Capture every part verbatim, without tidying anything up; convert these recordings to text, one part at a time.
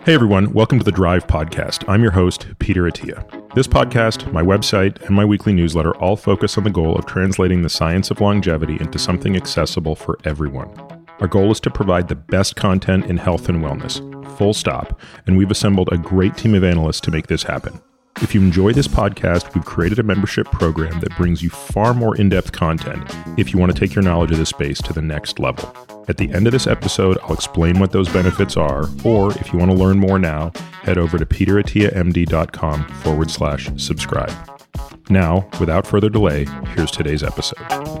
Hey everyone, welcome to the Drive Podcast. I'm your host, Peter Attia. This podcast, my website, and my weekly newsletter all focus on the goal of translating the science of longevity into something accessible for everyone. Our goal is to provide the best content in health and wellness, full stop, and we've assembled a great team of analysts to make this happen. If you enjoy this podcast, we've created a membership program that brings you far more in-depth content if you want to take your knowledge of this space to the next level. At the end of this episode, I'll explain what those benefits are, or if you want to learn more now, head over to peterattiamd.com forward slash subscribe. Now, without further delay, here's today's episode.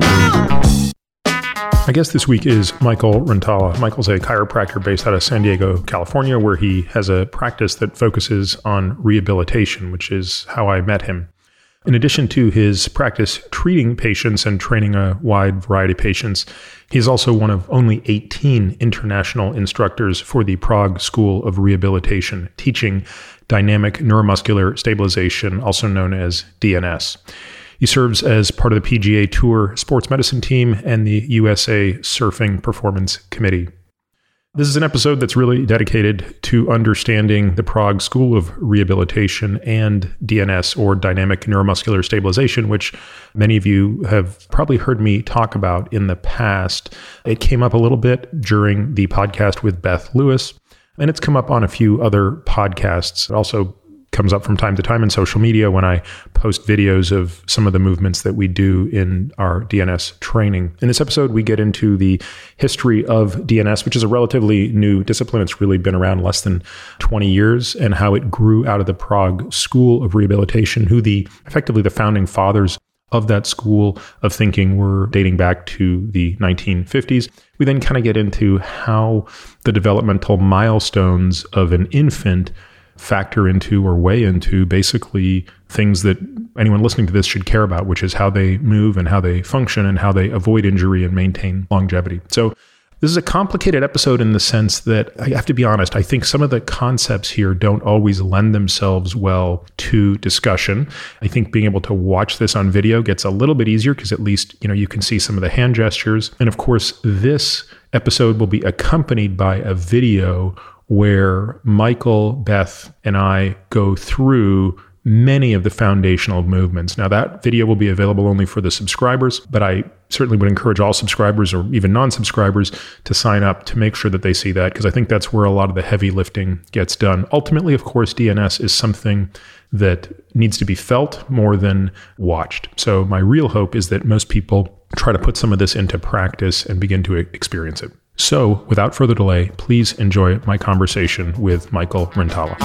My guest this week is Michael Rantala. Michael's a chiropractor based out of San Diego, California, where he has a practice that focuses on rehabilitation, which is how I met him. In addition to his practice treating patients and training a wide variety of patients, he is also one of only eighteen international instructors for the Prague School of Rehabilitation, teaching dynamic neuromuscular stabilization, also known as D N S. He serves as part of the P G A Tour Sports Medicine Team and the U S A Surfing Performance Committee. This is an episode that's really dedicated to understanding the Prague School of Rehabilitation and D N S, or dynamic neuromuscular stabilization, which many of you have probably heard me talk about in the past. It came up a little bit during the podcast with Beth Lewis, and it's come up on a few other podcasts. It also comes up from time to time in social media when I post videos of some of the movements that we do in our D N S training. In this episode, we get into the history of D N S, which is a relatively new discipline. It's really been around less than twenty years, and how it grew out of the Prague School of Rehabilitation, who the effectively the founding fathers of that school of thinking were dating back to the nineteen fifties. We then kind of get into how the developmental milestones of an infant factor into or weigh into basically things that anyone listening to this should care about, which is how they move and how they function and how they avoid injury and maintain longevity. So this is a complicated episode in the sense that, I have to be honest, I think some of the concepts here don't always lend themselves well to discussion. I think being able to watch this on video gets a little bit easier because at least, you know, you can see some of the hand gestures. And of course, this episode will be accompanied by a video where Michael, Beth, and I go through many of the foundational movements. Now, that video will be available only for the subscribers, but I certainly would encourage all subscribers or even non-subscribers to sign up to make sure that they see that, because I think that's where a lot of the heavy lifting gets done. Ultimately, of course, D N S is something that needs to be felt more than watched. So my real hope is that most people try to put some of this into practice and begin to experience it. So, without further delay, please enjoy my conversation with Michael Rantala.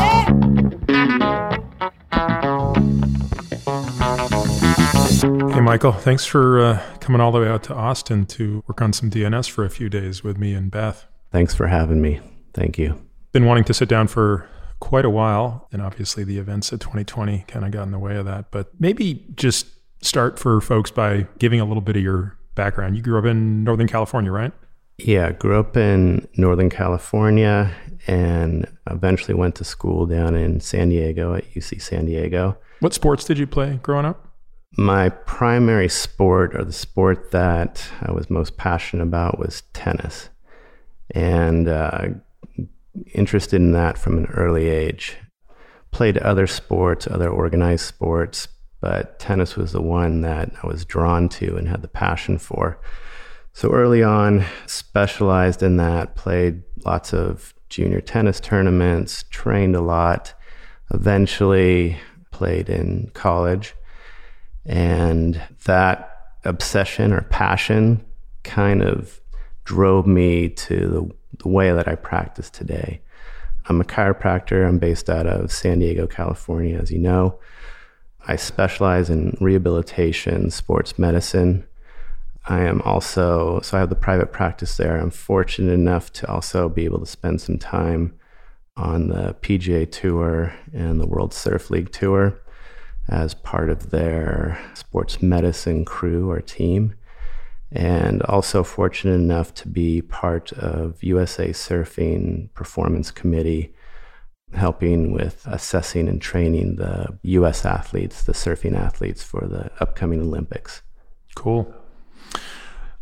Hey, Michael, thanks for uh, coming all the way out to Austin to work on some D N S for a few days with me and Beth. Thanks for having me. Thank you. Been wanting to sit down for quite a while, and obviously the events of twenty twenty kind of got in the way of that. But maybe just start for folks by giving a little bit of your background. You grew up in Northern California, right? Yeah, grew up in Northern California and eventually went to school down in San Diego at U C San Diego. What sports did you play growing up? My primary sport, or the sport that I was most passionate about, was tennis. And uh, interested in that from an early age. Played other sports, other organized sports, but tennis was the one that I was drawn to and had the passion for. So early on, specialized in that, played lots of junior tennis tournaments, trained a lot, eventually played in college. And that obsession or passion kind of drove me to the, the way that I practice today. I'm a chiropractor. I'm based out of San Diego, California, as you know. I specialize in rehabilitation, sports medicine. I am also, so I have the private practice there. I'm fortunate enough to also be able to spend some time on the P G A Tour and the World Surf League Tour as part of their sports medicine crew or team. And also fortunate enough to be part of U S A Surfing Performance Committee, helping with assessing and training the U S athletes, the surfing athletes for the upcoming Olympics. Cool.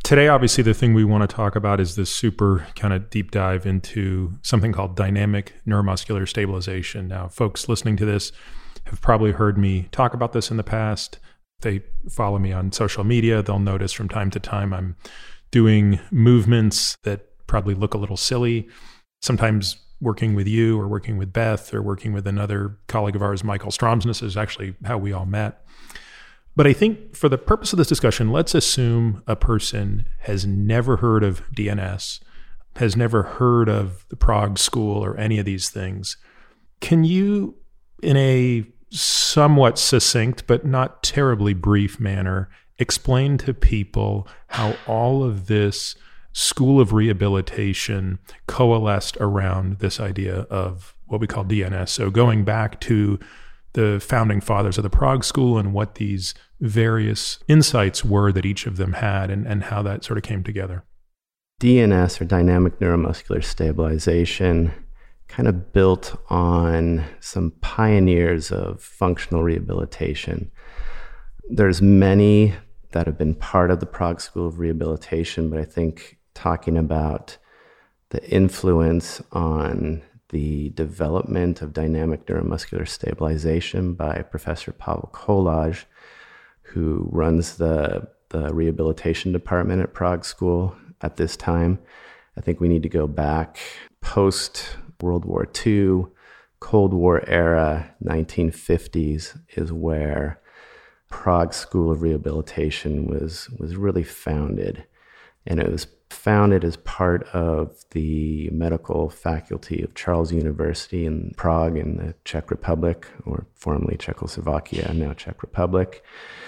Today, obviously, the thing we want to talk about is this super kind of deep dive into something called dynamic neuromuscular stabilization. Now, folks listening to this have probably heard me talk about this in the past. If they follow me on social media, they'll notice from time to time I'm doing movements that probably look a little silly, sometimes working with you or working with Beth or working with another colleague of ours, Michael Stromsness, is actually how we all met. But I think for the purpose of this discussion, let's assume a person has never heard of D N S, has never heard of the Prague School or any of these things. Can you, in a somewhat succinct but not terribly brief manner, explain to people how all of this school of rehabilitation coalesced around this idea of what we call D N S? So going back to the founding fathers of the Prague School and what these various insights were that each of them had, and, and how that sort of came together. D N S, or dynamic neuromuscular stabilization, kind of built on some pioneers of functional rehabilitation. There's many that have been part of the Prague School of Rehabilitation, but I think talking about the influence on the development of dynamic neuromuscular stabilization by Professor Pavel Kolář, who runs the, the rehabilitation department at Prague School at this time. I think we need to go back post-World War Two, Cold War era, nineteen fifties is where Prague School of Rehabilitation was, was really founded. And it was founded as part of the medical faculty of Charles University in Prague in the Czech Republic, or formerly Czechoslovakia, now Czech Republic.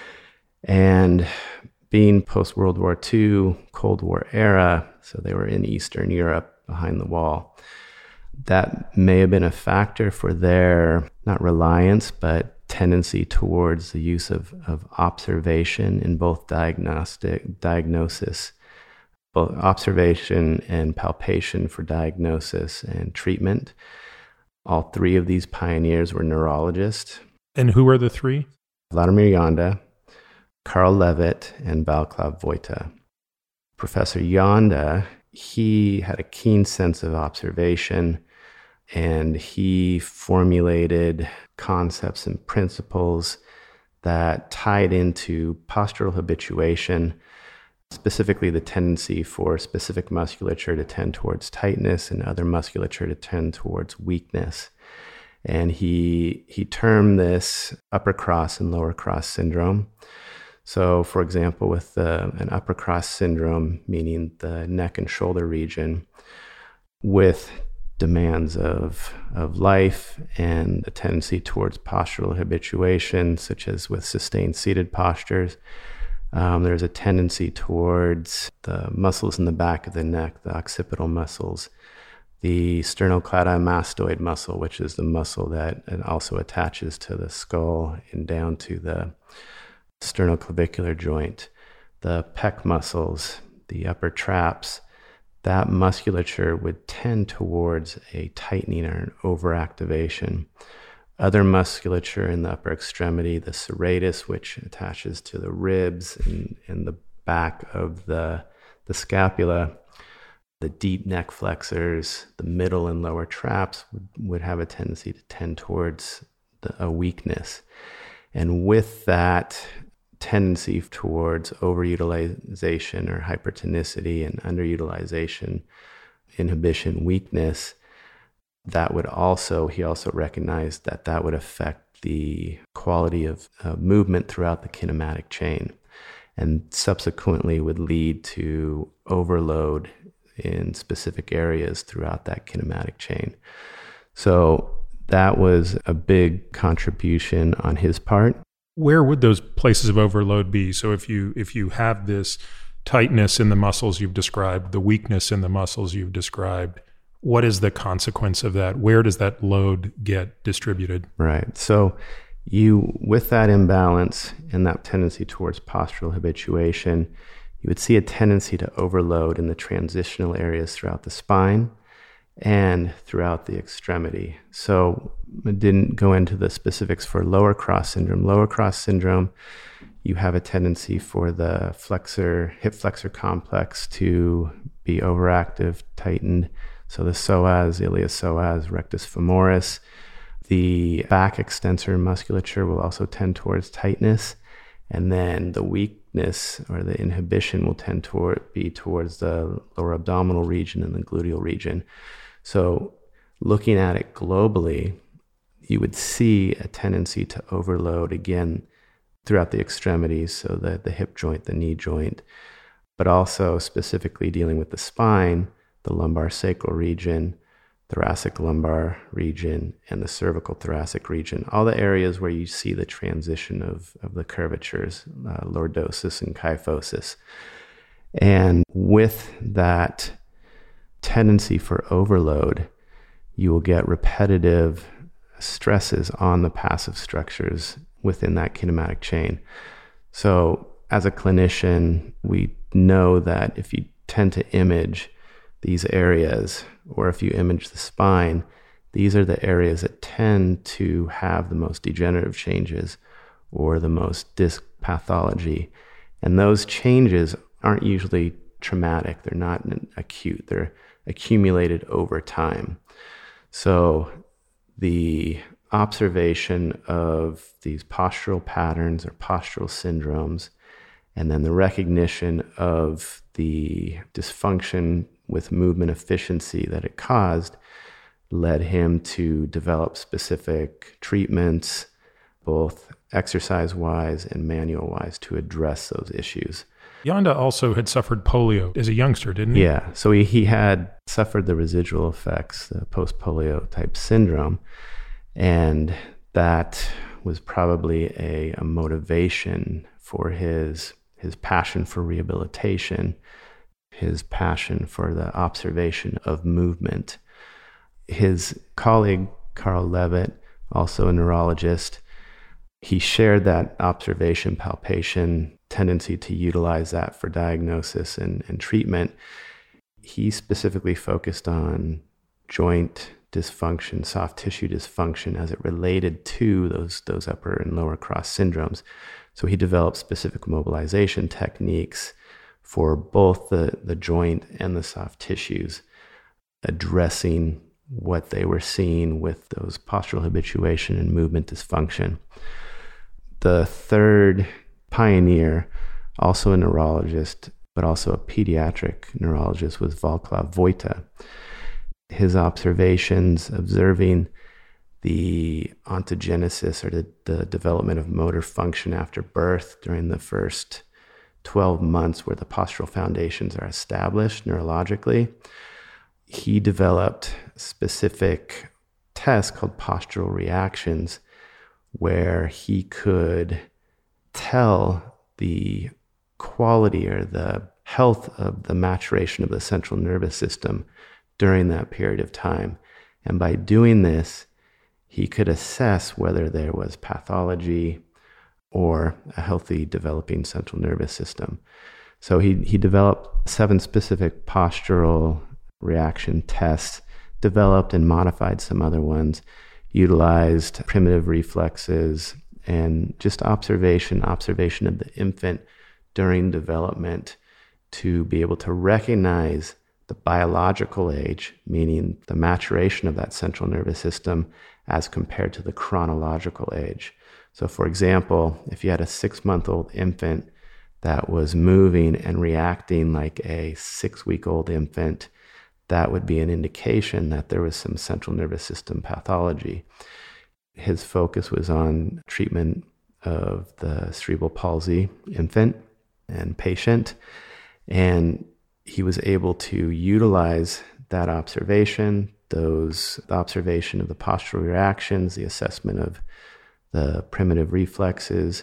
And being post-World War Two, Cold War era, so they were in Eastern Europe behind the wall. That may have been a factor for their, not reliance, but tendency towards the use of, of observation in both diagnostic diagnosis, both observation and palpation for diagnosis and treatment. All three of these pioneers were neurologists. And who are the three? Vladimir Janda, Karl Levitt, and Václav Vojta. Professor Janda, he had a keen sense of observation, and he formulated concepts and principles that tied into postural habituation, specifically the tendency for specific musculature to tend towards tightness and other musculature to tend towards weakness. And he he termed this upper cross and lower cross syndrome. So, for example, with the, an upper cross syndrome, meaning the neck and shoulder region, with demands of, of life and a tendency towards postural habituation, such as with sustained seated postures, Um, there's a tendency towards the muscles in the back of the neck, the occipital muscles, the sternocleidomastoid muscle, which is the muscle that also attaches to the skull and down to the sternoclavicular joint, the pec muscles, the upper traps. That musculature would tend towards a tightening or an overactivation. Other musculature in the upper extremity, the serratus, which attaches to the ribs and, and the back of the, the scapula, the deep neck flexors, the middle and lower traps would, would have a tendency to tend towards the, a weakness. And with that tendency towards overutilization or hypertonicity and underutilization, inhibition, weakness, that would also, he also recognized that that would affect the quality of uh, movement throughout the kinematic chain, and subsequently would lead to overload in specific areas throughout that kinematic chain. So that was a big contribution on his part. Where would those places of overload be? So if you if you have this tightness in the muscles you've described, the weakness in the muscles you've described, what is the consequence of that? Where does that load get distributed? Right. So you, with that imbalance and that tendency towards postural habituation, you would see a tendency to overload in the transitional areas throughout the spine and throughout the extremity. So I didn't go into the specifics for lower cross syndrome. Lower cross syndrome, you have a tendency for the flexor, hip flexor complex to be overactive, tightened. So the psoas, iliopsoas, rectus femoris. The back extensor musculature will also tend towards tightness. And then the weakness or the inhibition will tend to be towards the lower abdominal region and the gluteal region. So looking at it globally, you would see a tendency to overload again throughout the extremities, so the, the hip joint, the knee joint, but also specifically dealing with the spine, the lumbar sacral region, thoracic lumbar region, and the cervical thoracic region, all the areas where you see the transition of, of the curvatures, uh, lordosis and kyphosis. And with that tendency for overload, you will get repetitive stresses on the passive structures within that kinematic chain. So as a clinician, we know that if you tend to image these areas, or if you image the spine, these are the areas that tend to have the most degenerative changes or the most disc pathology. And those changes aren't usually traumatic. They're not acute. They're accumulated over time. So the observation of these postural patterns or postural syndromes, and then the recognition of the dysfunction with movement efficiency that it caused led him to develop specific treatments, both exercise-wise and manual-wise, to address those issues. Janda also had suffered polio as a youngster, didn't he? Yeah, so he, he had suffered the residual effects, the post-polio type syndrome, and that was probably a, a motivation for his his passion for rehabilitation, his passion for the observation of movement. His colleague, Carl Levitt, also a neurologist, he shared that observation, palpation, tendency to utilize that for diagnosis and, and treatment. He specifically focused on joint dysfunction, soft tissue dysfunction as it related to those, those upper and lower cross syndromes. So he developed specific mobilization techniques for both the, the joint and the soft tissues, addressing what they were seeing with those postural habituation and movement dysfunction. The third pioneer, also a neurologist, but also a pediatric neurologist, was Václav Vojta. His observations observing the ontogenesis, or the, the development of motor function after birth during the first twelve months where the postural foundations are established neurologically, he developed specific tests called postural reactions where he could tell the quality or the health of the maturation of the central nervous system during that period of time. And by doing this, he could assess whether there was pathology or a healthy developing central nervous system. So he, he developed seven specific postural reaction tests, developed and modified some other ones, utilized primitive reflexes and just observation, observation of the infant during development to be able to recognize the biological age, meaning the maturation of that central nervous system as compared to the chronological age. So for example, if you had a six-month-old infant that was moving and reacting like a six-week-old infant, that would be an indication that there was some central nervous system pathology. His focus was on treatment of the cerebral palsy infant and patient, and he was able to utilize that observation, those the observation of the postural reactions, the assessment of the primitive reflexes,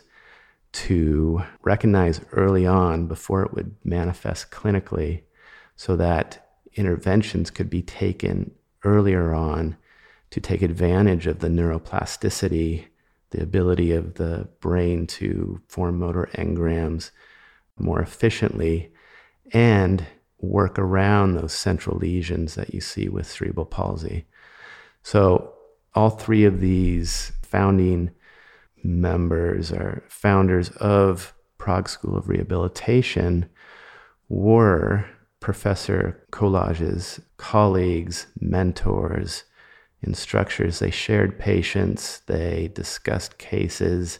to recognize early on before it would manifest clinically, so that interventions could be taken earlier on to take advantage of the neuroplasticity, the ability of the brain to form motor engrams more efficiently, and work around those central lesions that you see with cerebral palsy. So all three of these founding members or founders of Prague School of Rehabilitation were Professor Kolage's colleagues, mentors, instructors. They shared patients, they discussed cases,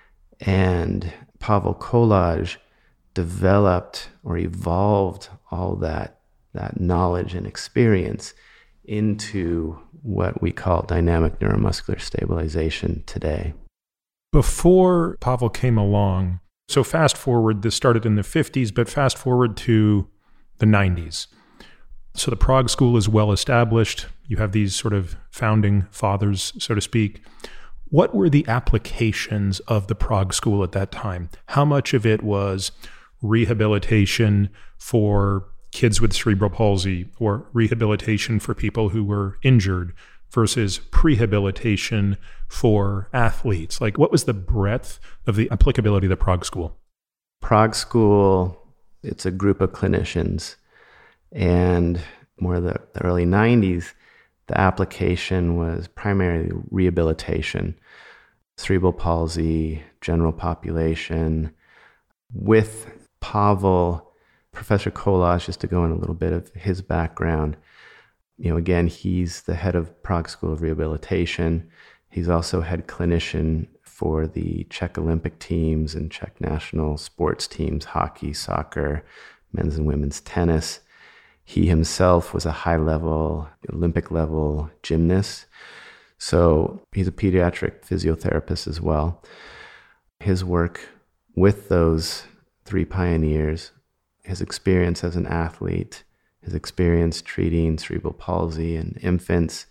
and Pavel Kolage developed or evolved all that, that knowledge and experience into what we call dynamic neuromuscular stabilization today. Before Pavel came along, so fast forward, this started in the fifties, but fast forward to the nineties. So the Prague School is well established. You have these sort of founding fathers, so to speak. What were the applications of the Prague School at that time? How much of it was rehabilitation for kids with cerebral palsy or rehabilitation for people who were injured versus prehabilitation for athletes? Like, what was the breadth of the applicability of the Prague School? Prague School, it's a group of clinicians. And more the, the early nineties, the application was primarily rehabilitation, cerebral palsy, general population. With Pavel, Professor Kolage, just to go in a little bit of his background, you know, again, he's the head of Prague School of Rehabilitation. He's also head clinician for the Czech Olympic teams and Czech national sports teams, hockey, soccer, men's and women's tennis. He himself was a high-level, Olympic-level gymnast. So he's a pediatric physiotherapist as well. His work with those three pioneers, his experience as an athlete, his experience treating cerebral palsy in infants,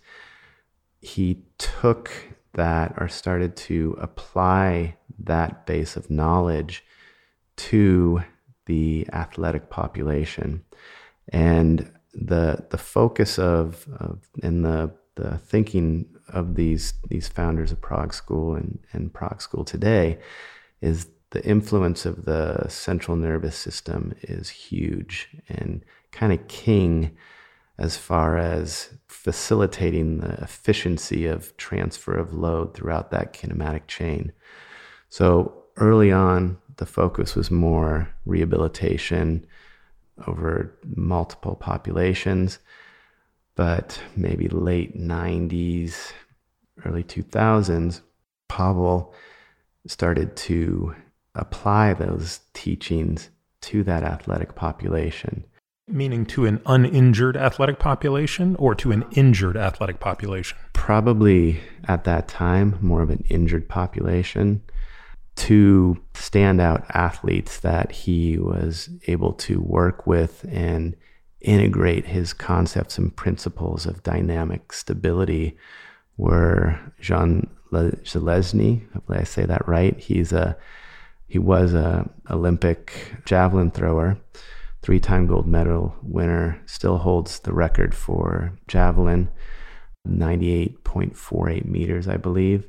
he took that or started to apply that base of knowledge to the athletic population. And the the focus of, of and the the thinking of these these founders of Prague School and, and Prague School today is the influence of the central nervous system is huge and kind of king as far as facilitating the efficiency of transfer of load throughout that kinematic chain. So early on, the focus was more rehabilitation over multiple populations, but maybe late nineties, early two thousands, Pavel started to apply those teachings to that athletic population. Meaning to an uninjured athletic population or to an injured athletic population? Probably at that time, more of an injured population. To standout athletes that he was able to work with and integrate his concepts and principles of dynamic stability were Jean Zelezny, hopefully I say that right. He's a he was a Olympic javelin thrower, three-time gold medal winner, still holds the record for javelin, ninety-eight point four eight meters, I believe.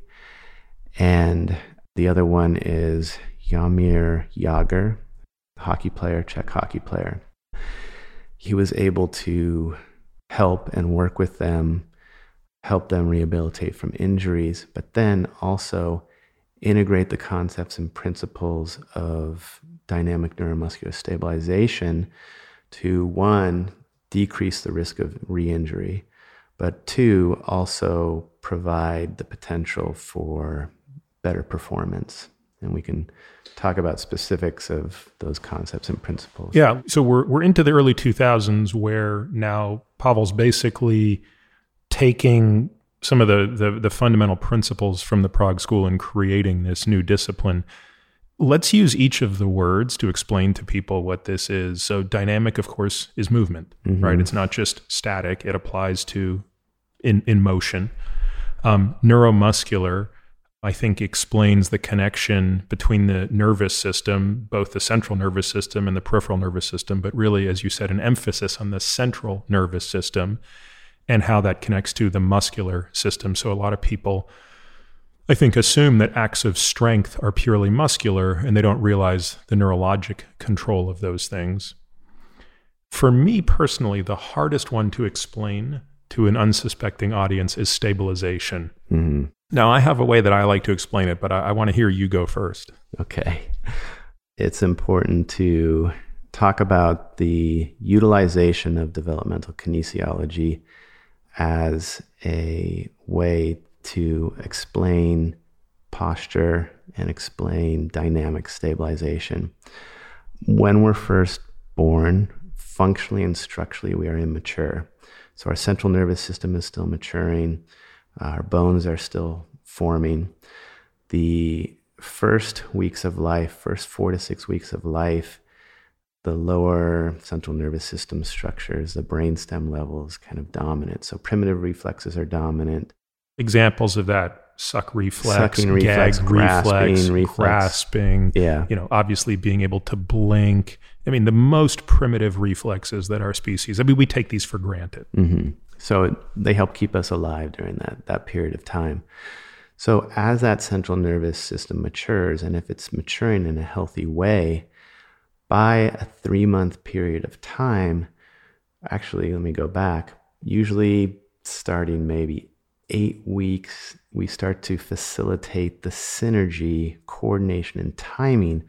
And the other one is Jaromír Jágr, hockey player, Czech hockey player. He was able to help and work with them, help them rehabilitate from injuries, but then also integrate the concepts and principles of dynamic neuromuscular stabilization to, one, decrease the risk of re-injury, but two, also provide the potential for better performance. And we can talk about specifics of those concepts and principles. Yeah, so we're we're into the early two thousands where now Pavel's basically taking some of the, the, the fundamental principles from the Prague School and creating this new discipline. Let's use each of the words to explain to people what this is. So dynamic, of course, is movement, mm-hmm. right? It's not just static. It applies to in, in motion. Um, neuromuscular, I think, explains the connection between the nervous system, both the central nervous system and the peripheral nervous system, but really, as you said, an emphasis on the central nervous system and how that connects to the muscular system. So a lot of people, I think, assume that acts of strength are purely muscular, and they don't realize the neurologic control of those things. For me personally, the hardest one to explain to an unsuspecting audience is stabilization. Mm-hmm. Now, I have a way that I like to explain it, but I, I want to hear you go first. Okay. It's important to talk about the utilization of developmental kinesiology as a way to explain posture and explain dynamic stabilization. When we're first born, functionally and structurally, we are immature. So our central nervous system is still maturing. Our bones are still forming. The first weeks of life, first four to six weeks of life, the lower central nervous system structures, the brainstem level is kind of dominant. So primitive reflexes are dominant. Examples of that: suck reflex, Sucking reflex, gag grasping reflex, reflex. grasping, Yeah. you know, obviously being able to blink. I mean, the most primitive reflexes that our species, I mean, we take these for granted. Mm-hmm. So it, they help keep us alive during that, that period of time. So as that central nervous system matures, and if it's maturing in a healthy way, by a three-month period of time, actually, let me go back, usually starting maybe eight weeks, we start to facilitate the synergy, coordination, and timing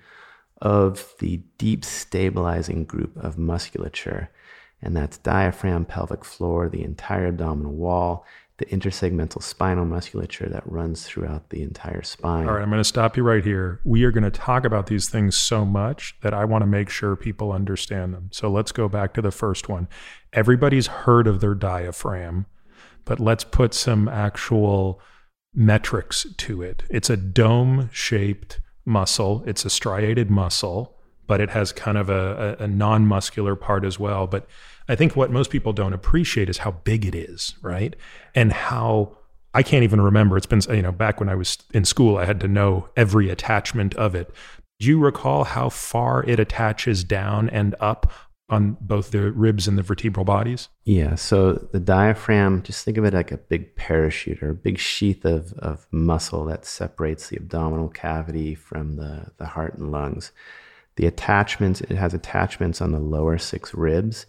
of the deep stabilizing group of musculature. And that's diaphragm, pelvic floor, the entire abdominal wall, the intersegmental spinal musculature that runs throughout the entire spine. All right, I'm going to stop you right here. We are going to talk about these things so much that I want to make sure people understand them. So let's go back to the first one. Everybody's heard of their diaphragm, but let's put some actual metrics to it. It's a dome-shaped muscle. It's a striated muscle, but it has kind of a, a, a non-muscular part as well. But I think what most people don't appreciate is how big it is, right? And how, I can't even remember, it's been, you know, back when I was in school, I had to know every attachment of it. Do you recall how far it attaches down and up on both the ribs and the vertebral bodies? Yeah, so the diaphragm, just think of it like a big parachute or a big sheath of, of muscle that separates the abdominal cavity from the, the heart and lungs. The attachments, it has attachments on the lower six ribs,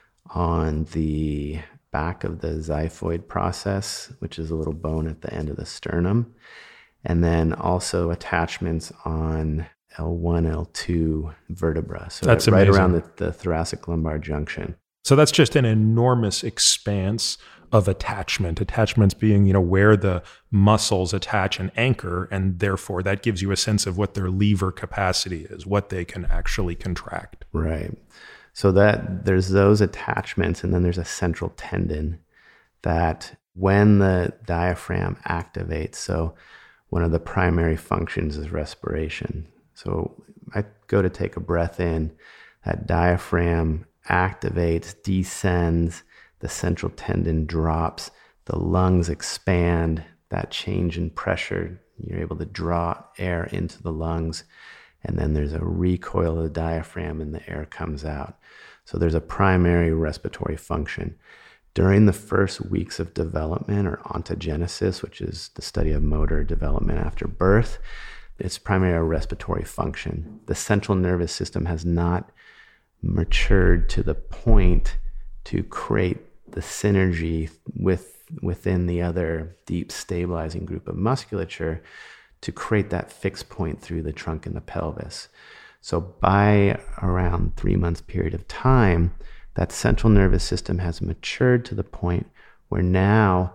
on the back of the xiphoid process, which is a little bone at the end of the sternum, and then also attachments on L one, L two vertebra. So that's right amazing. around the, the thoracic lumbar junction. So that's just an enormous expanse of attachment. Attachments being, you know, where the muscles attach and anchor, and therefore that gives you a sense of what their lever capacity is, what they can actually contract. Right. So that there's those attachments, and then there's a central tendon that when the diaphragm activates, so one of the primary functions is respiration. So I go to take a breath in, that diaphragm activates, descends, the central tendon drops, the lungs expand, that change in pressure, you're able to draw air into the lungs, and then there's a recoil of the diaphragm and the air comes out. So there's a primary respiratory function. During the first weeks of development, or ontogenesis, which is the study of motor development after birth, it's primarily a respiratory function. The central nervous system has not matured to the point to create the synergy with within the other deep stabilizing group of musculature to create that fixed point through the trunk and the pelvis. So by around three months period of time, that central nervous system has matured to the point where now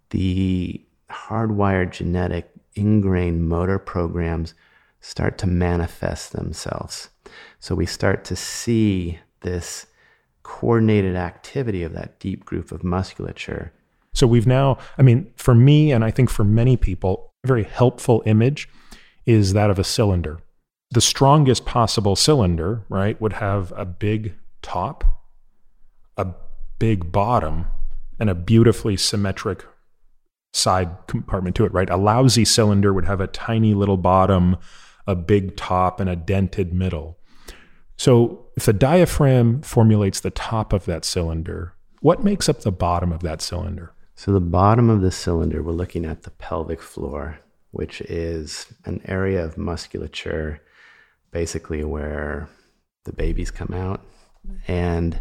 the hardwired genetic ingrained motor programs start to manifest themselves. So we start to see this coordinated activity of that deep group of musculature. So we've now, I mean, for me, and I think for many people, a very helpful image is that of a cylinder. The strongest possible cylinder, right, would have a big top, a big bottom, and a beautifully symmetric side compartment to it, right? A lousy cylinder would have a tiny little bottom, a big top, and a dented middle. So if the diaphragm formulates the top of that cylinder, what makes up the bottom of that cylinder? So the bottom of the cylinder, we're looking at the pelvic floor, which is an area of musculature basically where the babies come out. And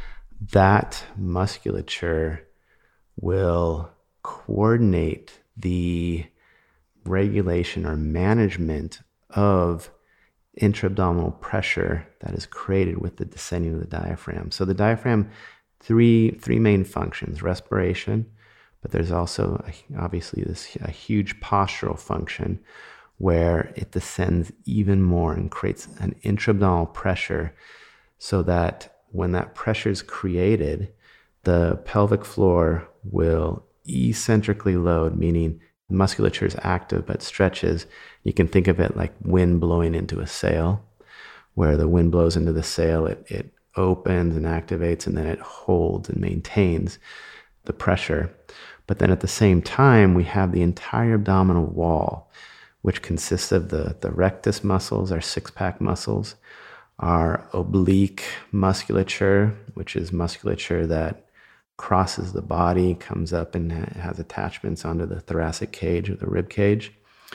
that musculature will coordinate the regulation or management of intra-abdominal pressure that is created with the descending of the diaphragm. So the diaphragm, three three main functions: respiration, but there's also a, obviously this a huge postural function where it descends even more and creates an intra-abdominal pressure, so that when that pressure is created, the pelvic floor will eccentrically load, meaning the musculature is active but stretches. You can think of it like wind blowing into a sail, where the wind blows into the sail, it, it opens and activates, and then it holds and maintains the pressure. But then at the same time, we have the entire abdominal wall, which consists of the, the rectus muscles, our six-pack muscles, our oblique musculature, which is musculature that crosses the body, comes up and has attachments onto the thoracic cage or the rib cage.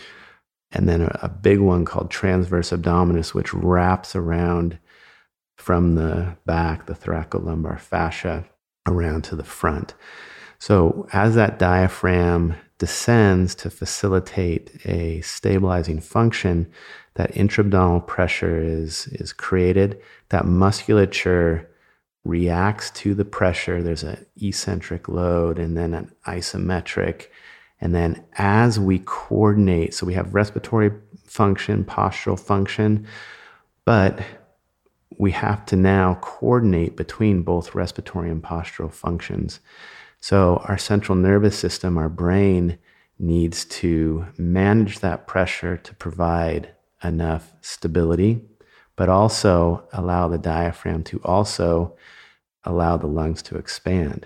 And then a, a big one called transverse abdominis, which wraps around from the back, the thoracolumbar fascia, around to the front. So as that diaphragm descends to facilitate a stabilizing function, that intra-abdominal pressure is, is created. That musculature reacts to the pressure. There's an eccentric load and then an isometric. And then as we coordinate, so we have respiratory function, postural function, but we have to now coordinate between both respiratory and postural functions. So our central nervous system, our brain, needs to manage that pressure to provide enough stability, but also allow the diaphragm to also allow the lungs to expand.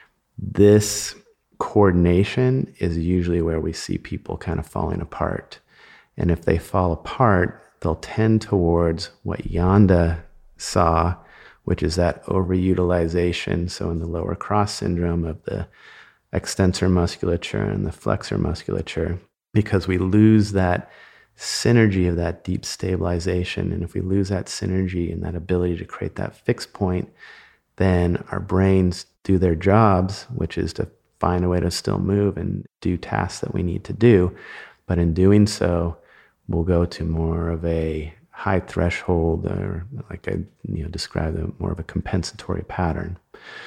This coordination is usually where we see people kind of falling apart. And if they fall apart, they'll tend towards what Janda saw, which is that overutilization. So in the lower cross syndrome of the extensor musculature and the flexor musculature, because we lose that synergy of that deep stabilization. And if we lose that synergy and that ability to create that fixed point, then our brains do their jobs, which is to find a way to still move and do tasks that we need to do. But in doing so, we'll go to more of a high threshold, or like I you know described, a, more of a compensatory pattern.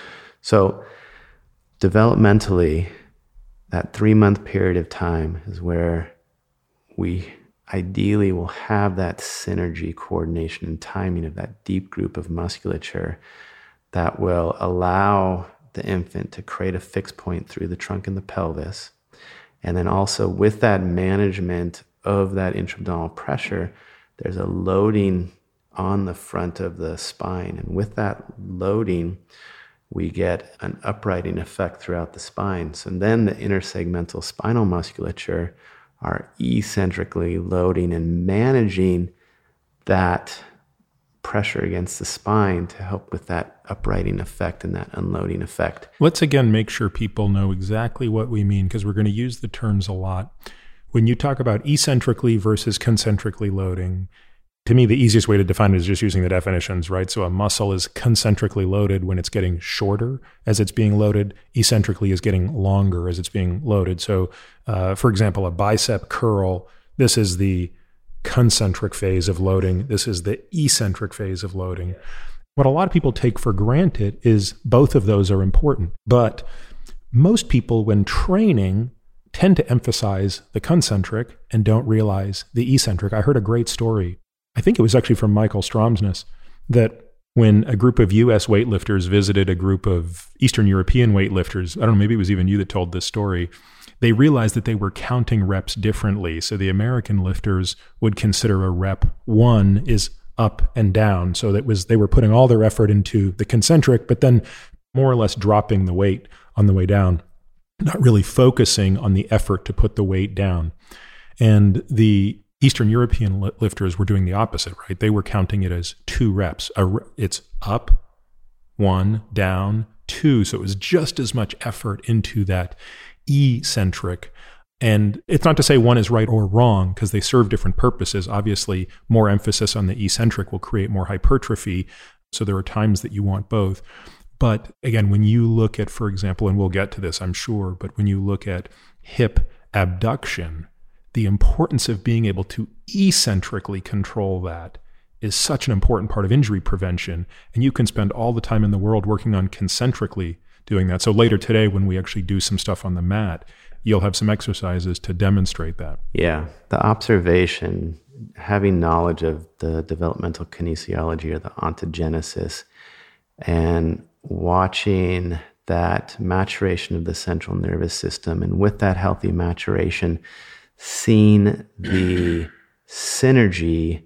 So developmentally, that three-month period of time is where we ideally will have that synergy, coordination, and timing of that deep group of musculature that will allow the infant to create a fixed point through the trunk and the pelvis. And then also with that management of that intra-abdominal pressure, there's a loading on the front of the spine. And with that loading, we get an uprighting effect throughout the spine. So then the intersegmental spinal musculature are eccentrically loading and managing that pressure against the spine to help with that uprighting effect and that unloading effect. Let's again make sure people know exactly what we mean, because we're going to use the terms a lot. When you talk about eccentrically versus concentrically loading, to me, the easiest way to define it is just using the definitions, right? So a muscle is concentrically loaded when it's getting shorter as it's being loaded. Eccentrically is getting longer as it's being loaded. So, uh, for example, a bicep curl, this is the concentric phase of loading. This is the eccentric phase of loading. What a lot of people take for granted is both of those are important. But most people, when training, tend to emphasize the concentric and don't realize the eccentric. I heard a great story. I think it was actually from Michael Stromsness, that when a group of U S weightlifters visited a group of Eastern European weightlifters, I don't know, maybe it was even you that told this story, they realized that they were counting reps differently. So the American lifters would consider a rep one is up and down. So that was, they were putting all their effort into the concentric, but then more or less dropping the weight on the way down, not really focusing on the effort to put the weight down. And the Eastern European lifters were doing the opposite, right? They were counting it as two reps. It's up, one, down, two. So it was just as much effort into that eccentric. And it's not to say one is right or wrong, because they serve different purposes. Obviously, more emphasis on the eccentric will create more hypertrophy. So there are times that you want both. But again, when you look at, for example, and we'll get to this, I'm sure, but when you look at hip abduction, the importance of being able to eccentrically control that is such an important part of injury prevention. And you can spend all the time in the world working on concentrically doing that. So later today, when we actually do some stuff on the mat, you'll have some exercises to demonstrate that. Yeah. The observation, having knowledge of the developmental kinesiology or the ontogenesis, and watching that maturation of the central nervous system, and with that healthy maturation, seeing the synergy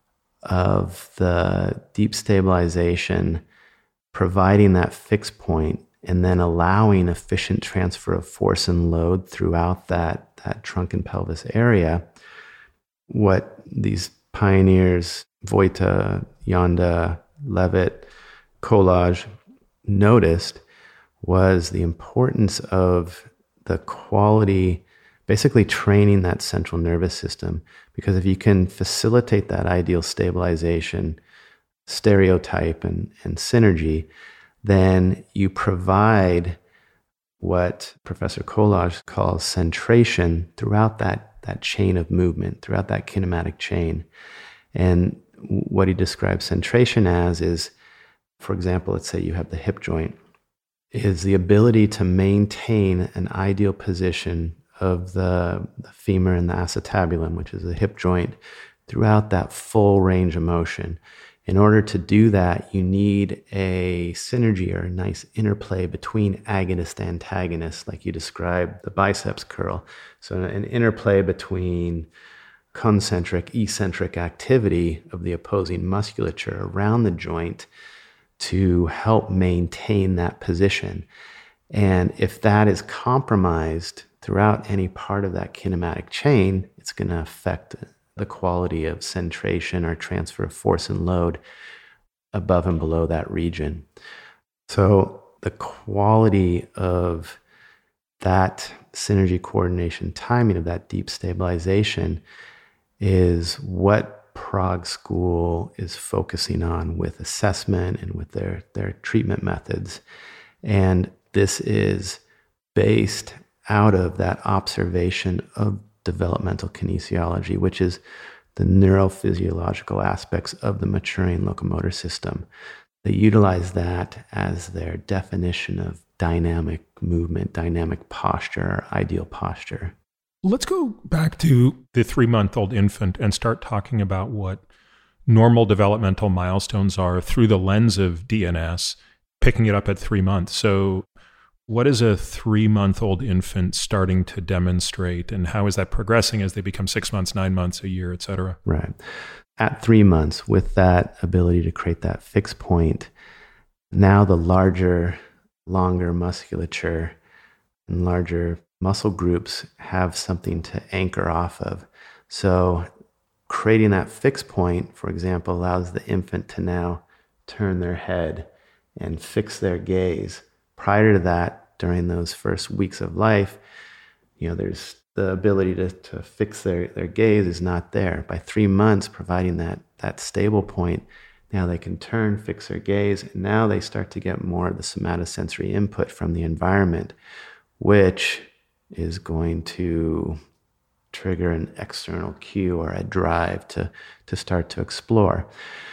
of the deep stabilization, providing that fixed point, and then allowing efficient transfer of force and load throughout that, that trunk and pelvis area. What these pioneers, Vojta, Janda, Levitt, Kolaj, noticed was the importance of the quality, basically training that central nervous system. Because if you can facilitate that ideal stabilization, stereotype, and, and synergy, then you provide what Professor Kolaj calls centration throughout that, that chain of movement, throughout that kinematic chain. And what he describes centration as is, for example, let's say you have the hip joint, is the ability to maintain an ideal position of the, the femur and the acetabulum, which is the hip joint, throughout that full range of motion. In order to do that, you need a synergy or a nice interplay between agonist and antagonist, like you described the biceps curl. So an interplay between concentric, eccentric activity of the opposing musculature around the joint to help maintain that position. And if that is compromised throughout any part of that kinematic chain, it's going to affect the quality of centration or transfer of force and load above and below that region. So the quality of that synergy, coordination, timing of that deep stabilization is what Prague School is focusing on with assessment and with their, their treatment methods. And this is based out of that observation of developmental kinesiology, which is the neurophysiological aspects of the maturing locomotor system. They utilize that as their definition of dynamic movement, dynamic posture, or ideal posture. Let's go back to the three-month-old infant and start talking about what normal developmental milestones are through the lens of D N S, picking it up at three months. So what is a three-month-old infant starting to demonstrate, and how is that progressing as they become six months, nine months, a year, et cetera? Right. At three months, with that ability to create that fixed point, now the larger, longer musculature and larger muscle groups have something to anchor off of. So creating that fixed point, for example, allows the infant to now turn their head and fix their gaze. Prior to that, during those first weeks of life, you know, there's the ability to, to fix their, their gaze is not there. By three months, providing that, that stable point, now they can turn, fix their gaze, and now they start to get more of the somatosensory input from the environment, which is going to trigger an external cue or a drive to, to start to explore.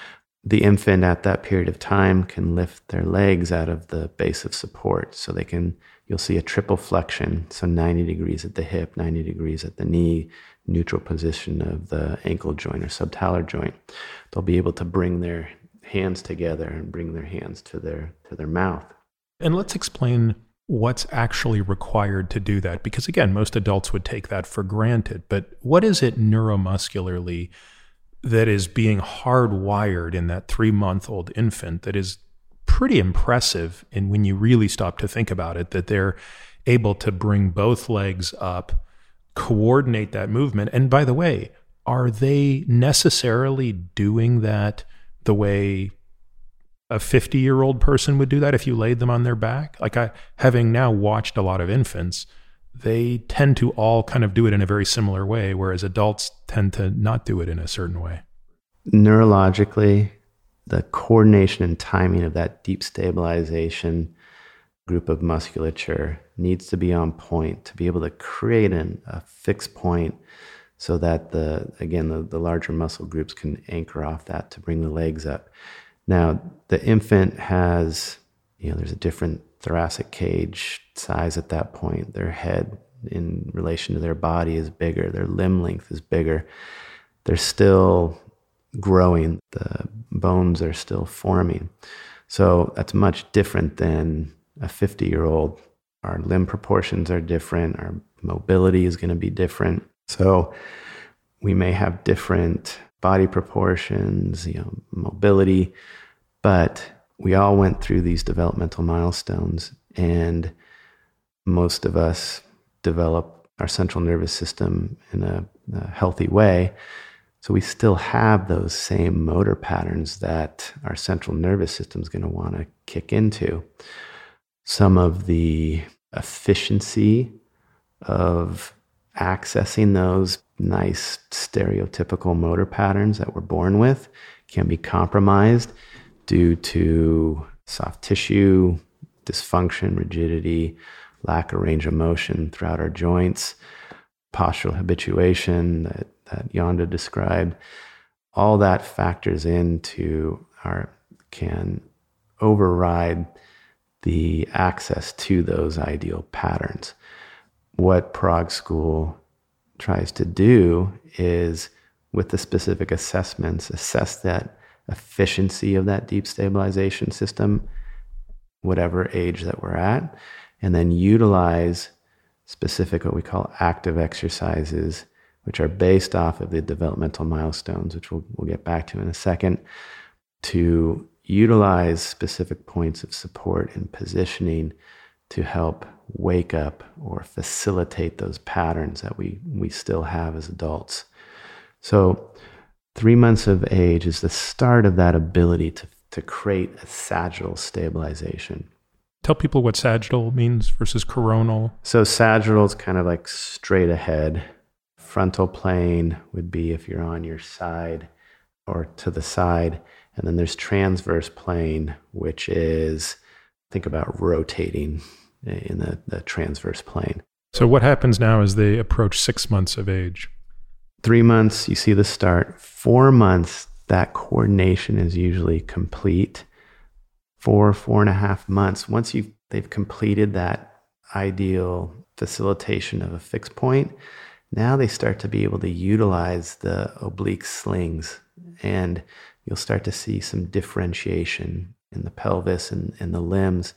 The infant at that period of time can lift their legs out of the base of support. So they can, you'll see a triple flexion. So ninety degrees at the hip, ninety degrees at the knee, neutral position of the ankle joint or subtalar joint. They'll be able to bring their hands together and bring their hands to their, to their mouth. And let's explain what's actually required to do that. Because again, most adults would take that for granted. But what is it neuromuscularly that is being hardwired in that three-month-old infant that is pretty impressive? And when you really stop to think about it, that they're able to bring both legs up, coordinate that movement. And by the way, are they necessarily doing that the way a fifty-year-old person would do that if you laid them on their back? Like, I, having now watched a lot of infants, they tend to all kind of do it in a very similar way, whereas adults tend to not do it in a certain way. Neurologically, the coordination and timing of that deep stabilization group of musculature needs to be on point to be able to create an, a fixed point so that the, again, the, the larger muscle groups can anchor off that to bring the legs up. Now, the infant has, you know, there's a different thoracic cage size at that point. Their head in relation to their body is bigger. Their limb length is bigger. They're still growing. The bones are still forming. So that's much different than a fifty-year-old. Our limb proportions are different. Our mobility is going to be different. So we may have different body proportions, you know, mobility, but we all went through these developmental milestones, and most of us develop our central nervous system in a, a healthy way. So we still have those same motor patterns that our central nervous system is going to want to kick into. Some of the efficiency of accessing those nice stereotypical motor patterns that we're born with can be compromised due to soft tissue dysfunction, rigidity, lack of range of motion throughout our joints, postural habituation that, that Yonda described. All that factors into our, can override the access to those ideal patterns. What Prague School tries to do is, with the specific assessments, assess that efficiency of that deep stabilization system, whatever age that we're at, and then utilize specific what we call active exercises, which are based off of the developmental milestones, which we'll, we'll get back to in a second, to utilize specific points of support and positioning to help wake up or facilitate those patterns that we, we still have as adults. So three months of age is the start of that ability to, to create a sagittal stabilization. Tell people what sagittal means versus coronal. So sagittal is kind of like straight ahead. Frontal plane would be if you're on your side or to the side. And then there's transverse plane, which is, think about rotating in the, the transverse plane. So what happens now as they approach six months of age? Three months, you see the start. Four months, that coordination is usually complete. Four, four and a half months, once you've they've completed that ideal facilitation of a fixed point, now they start to be able to utilize the oblique slings, and you'll start to see some differentiation in the pelvis and, and the limbs.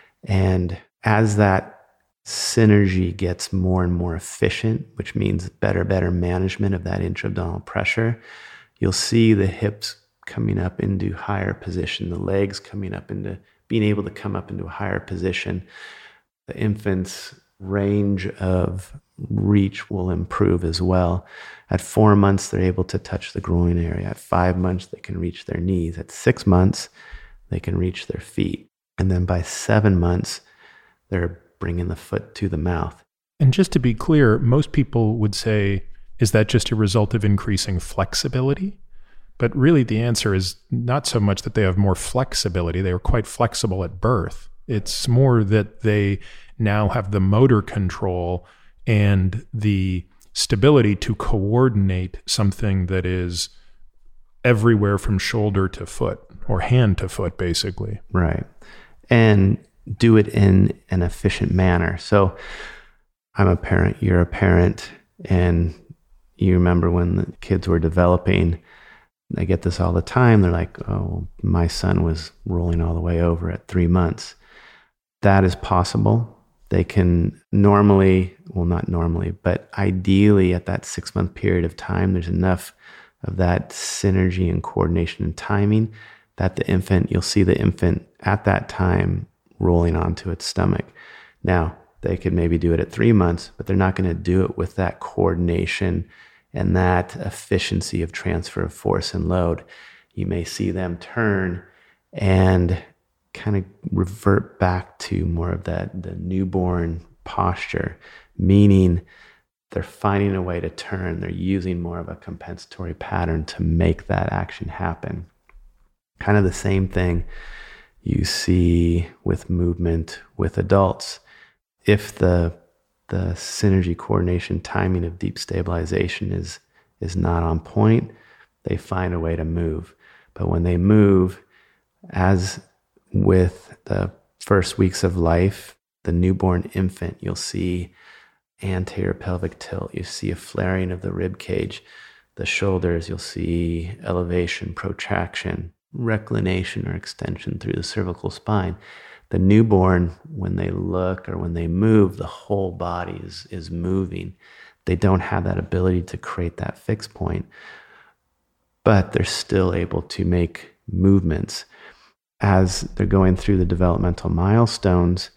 And as that synergy gets more and more efficient, which means better, better management of that intra-abdominal pressure, you'll see the hips coming up into higher position, the legs coming up into, being able to come up into a higher position. The infant's range of reach will improve as well. At four months, they're able to touch the groin area. At five months, they can reach their knees. At six months, they can reach their feet. And then by seven months, they're bringing the foot to the mouth. And just to be clear, most people would say, is that just a result of increasing flexibility? But really the answer is not so much that they have more flexibility. They were quite flexible at birth. It's more that they now have the motor control and the stability to coordinate something that is everywhere from shoulder to foot, or hand to foot, basically. Right. And do it in an efficient manner. So I'm a parent, you're a parent, and you remember when the kids were developing, I get this all the time. They're like, oh, my son was rolling all the way over at three months. That is possible. They can normally, well, not normally, but ideally at that six month period of time, there's enough of that synergy and coordination and timing that the infant, you'll see the infant at that time rolling onto its stomach. Now, they could maybe do it at three months, but they're not going to do it with that coordination and that efficiency of transfer of force and load. You may see them turn and kind of revert back to more of that the newborn posture, meaning they're finding a way to turn. They're using more of a compensatory pattern to make that action happen. Kind of the same thing you see with movement with adults. If the the synergy, coordination, timing of deep stabilization is is not on point, they find a way to move. But when they move, as with the first weeks of life, the newborn infant, you'll see anterior pelvic tilt, you see a flaring of the rib cage, the shoulders, you'll see elevation, protraction, reclination or extension through the cervical spine. The newborn, when they look or when they move, the whole body is, is moving. They don't have that ability to create that fixed point, but they're still able to make movements. As they're going through the developmental milestones,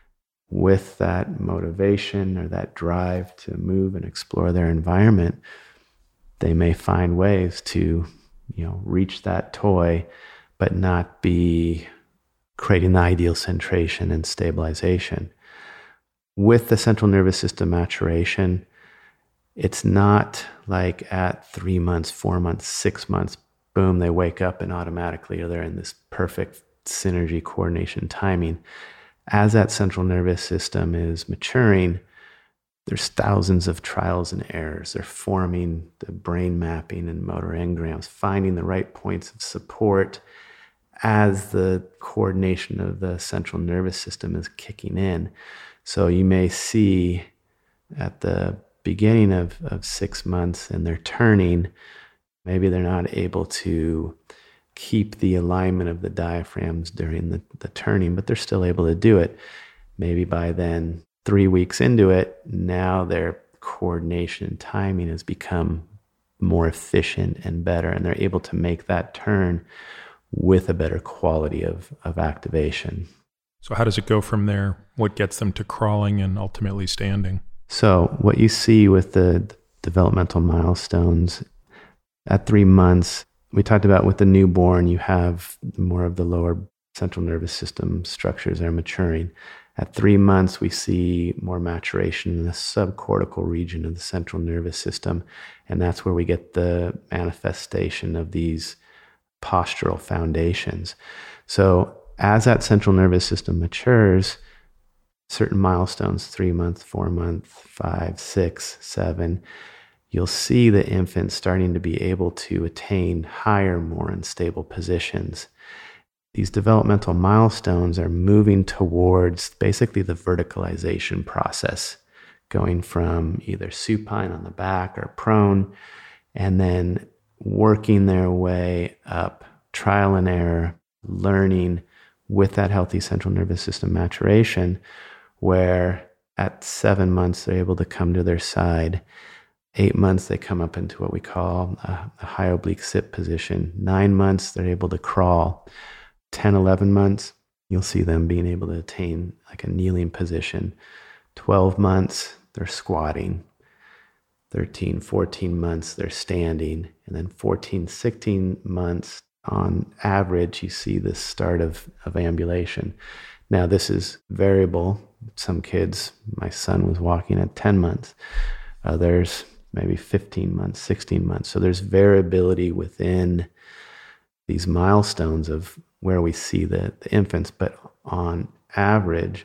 with that motivation or that drive to move and explore their environment, they may find ways to, you know, reach that toy, but not be creating the ideal centration and stabilization. With the central nervous system maturation, it's not like at three months, four months, six months, boom, they wake up and automatically they're in this perfect synergy, coordination, timing. As that central nervous system is maturing, there's thousands of trials and errors. They're forming the brain mapping and motor engrams, finding the right points of support as the coordination of the central nervous system is kicking in. So you may see at the beginning of, of six months and they're turning, maybe they're not able to keep the alignment of the diaphragms during the, the turning, but they're still able to do it. Maybe by then, three weeks into it, now their coordination and timing has become more efficient and better, and they're able to make that turn with a better quality of, of activation. So how does it go from there? What gets them to crawling and ultimately standing? So what you see with the developmental milestones at three months, we talked about with the newborn, you have more of the lower central nervous system structures that are maturing. At three months, we see more maturation in the subcortical region of the central nervous system, and that's where we get the manifestation of these postural foundations. So as that central nervous system matures, certain milestones, three months, four months, five, six, seven, you'll see the infant starting to be able to attain higher, more unstable positions. These developmental milestones are moving towards basically the verticalization process, going from either supine on the back or prone, and then working their way up, trial and error, learning with that healthy central nervous system maturation, where at seven months they're able to come to their side. Eight months they come up into what we call a, a high oblique sit position. Nine months they're able to crawl. ten, eleven months, you'll see them being able to attain like a kneeling position. twelve months, they're squatting. thirteen, fourteen months, they're standing. And then fourteen, sixteen months, on average, you see the start of, of ambulation. Now, this is variable. Some kids, my son was walking at ten months. Others, maybe fifteen months, sixteen months. So there's variability within these milestones of where we see the, the infants, but on average,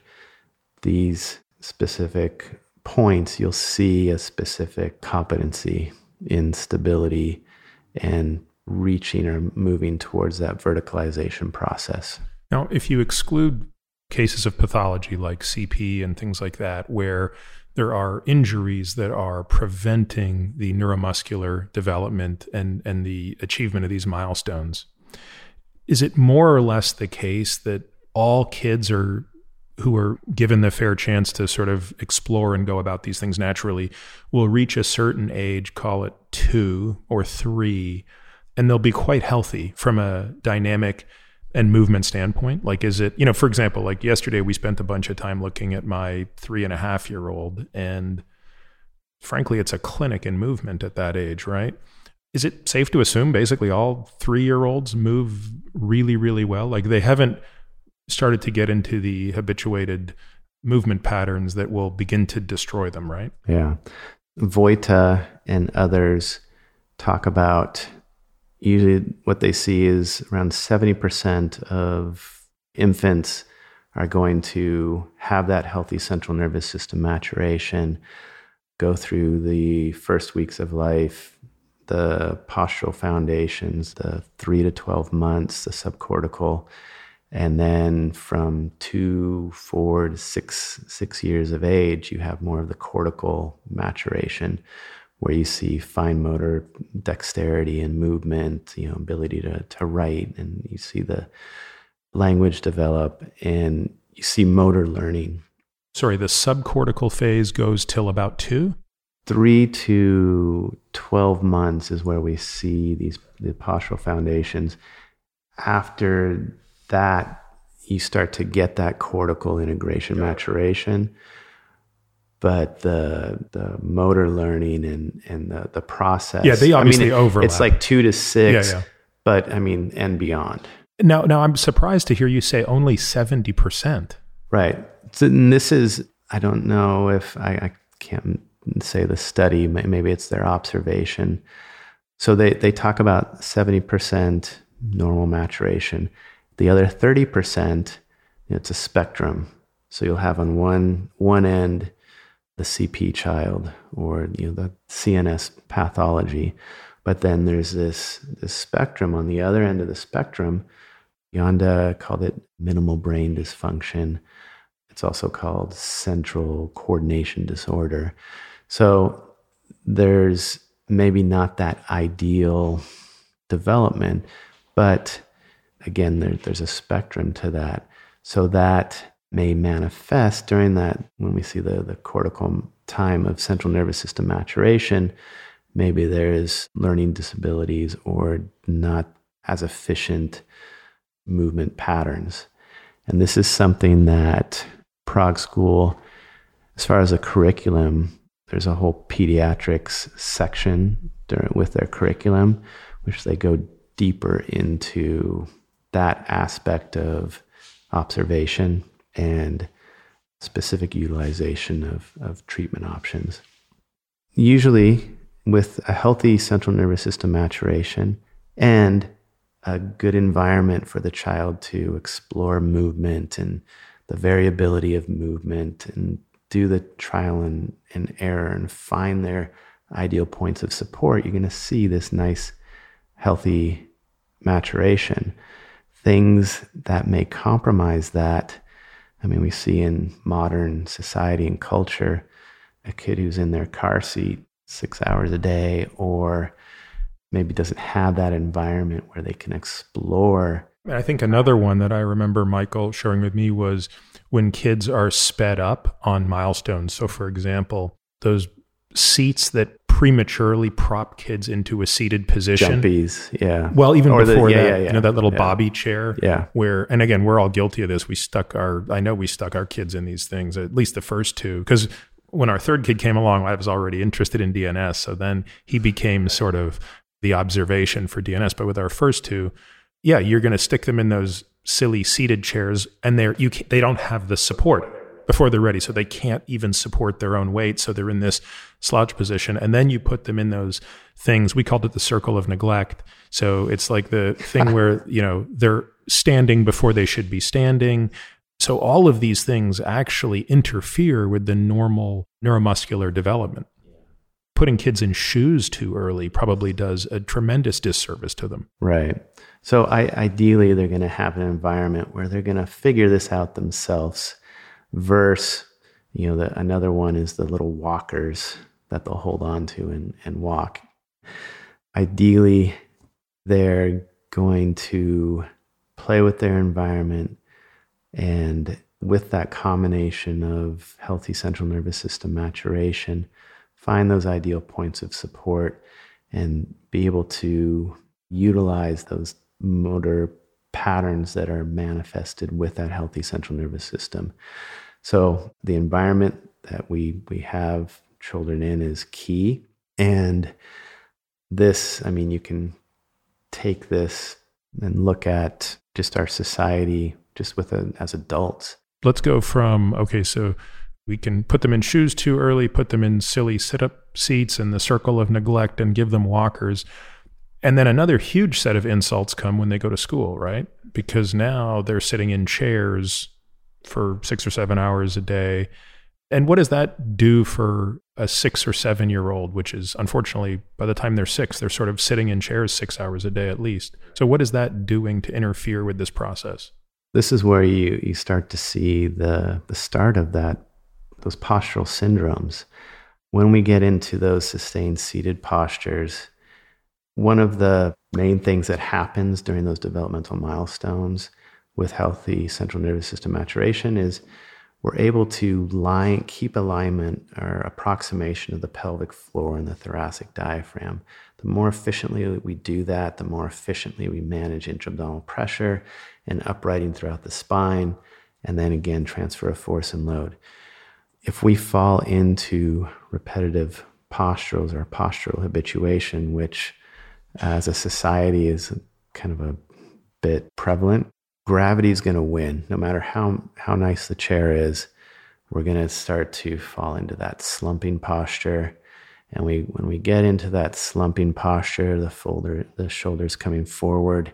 these specific points, you'll see a specific competency in stability and reaching or moving towards that verticalization process. Now, if you exclude cases of pathology like C P and things like that, where there are injuries that are preventing the neuromuscular development and, and the achievement of these milestones, is it more or less the case that all kids are who are given the fair chance to sort of explore and go about these things naturally will reach a certain age, call it two or three, and they'll be quite healthy from a dynamic and movement standpoint? Like, is it, you know, for example, like yesterday we spent a bunch of time looking at my three and a half year old, and frankly, it's a clinic in movement at that age, right? Is it safe to assume basically all three-year-olds move really, really well? Like they haven't started to get into the habituated movement patterns that will begin to destroy them, right? Yeah. Vojta and others talk about usually what they see is around seventy percent of infants are going to have that healthy central nervous system maturation, go through the first weeks of life, the postural foundations, the three to twelve months, the subcortical, and then from two, four to six, six years of age, you have more of the cortical maturation, where you see fine motor dexterity and movement, you know, ability to, to write, and you see the language develop, and you see motor learning. Sorry, the subcortical phase goes till about two? Three to twelve months is where we see these the postural foundations. After that, you start to get that cortical integration maturation. But the the motor learning and, and the, the process. Yeah, they obviously I mean, it, overlap. It's like two to six, yeah, yeah. but I mean, and beyond. Now, now I'm surprised to hear you say only seventy percent. Right. So, and this is, I don't know if I, I can't say the study, maybe it's their observation. So they, they talk about seventy percent normal maturation. The other thirty percent, it's a spectrum. So you'll have on one one end the C P child, or you know the C N S pathology, but then there's this this spectrum on the other end of the spectrum. Yonda called it minimal brain dysfunction. It's also called central coordination disorder. So there's maybe not that ideal development, but again, there, there's a spectrum to that. So that may manifest during that, when we see the, the cortical time of central nervous system maturation, maybe there is learning disabilities or not as efficient movement patterns. And this is something that Prague School, as far as a curriculum, there's a whole pediatrics section during, with their curriculum, which they go deeper into that aspect of observation and specific utilization of, of treatment options. Usually with a healthy central nervous system maturation and a good environment for the child to explore movement and the variability of movement and do the trial and, and error and find their ideal points of support, you're going to see this nice, healthy maturation. Things that may compromise that, I mean, we see in modern society and culture, a kid who's in their car seat six hours a day, or maybe doesn't have that environment where they can explore. I think another one that I remember Michael sharing with me was when kids are sped up on milestones. So for example, those seats that prematurely prop kids into a seated position. Jumpies, yeah. Well, even or before the, yeah, that, yeah, yeah. you know, that little yeah. bobby chair. Yeah. Where, and again, we're all guilty of this. We stuck our, I know we stuck our kids in these things, at least the first two, because when our third kid came along, I was already interested in D N S. So then he became sort of the observation for D N S. But with our first two, yeah, you're going to stick them in those silly seated chairs, and they're you can't, they don't have the support before they're ready, so they can't even support their own weight. So they're in this slouch position, and then you put them in those things. We called it the circle of neglect. So it's like the thing where you know they're standing before they should be standing. So all of these things actually interfere with the normal neuromuscular development. Putting kids in shoes too early probably does a tremendous disservice to them. Right. So I, ideally, they're going to have an environment where they're going to figure this out themselves versus, you know, the, another one is the little walkers that they'll hold on to and, and walk. Ideally, they're going to play with their environment, and with that combination of healthy central nervous system maturation, find those ideal points of support and be able to utilize those motor patterns that are manifested with that healthy central nervous system. So the environment that we we have children in is key. And this, I mean, you can take this and look at just our society just with a, as adults. Let's go from, okay, so we can put them in shoes too early, put them in silly sit-up seats in the circle of neglect, and give them walkers. And then another huge set of insults come when they go to school, right? Because now they're sitting in chairs for six or seven hours a day. And what does that do for a six or seven year old, which is unfortunately, by the time they're six, they're sort of sitting in chairs six hours a day at least. So what is that doing to interfere with this process? This is where you, you start to see the, the start of that, those postural syndromes. When we get into those sustained seated postures, one of the main things that happens during those developmental milestones with healthy central nervous system maturation is we're able to line, keep alignment or approximation of the pelvic floor and the thoracic diaphragm. The more efficiently we do that, the more efficiently we manage intra-abdominal pressure and uprighting throughout the spine, and then again, transfer of force and load. If we fall into repetitive posturals or postural habituation, which as a society is kind of a bit prevalent, gravity is going to win. No matter how, how nice the chair is, we're going to start to fall into that slumping posture. And we, when we get into that slumping posture, the folder, the shoulders coming forward,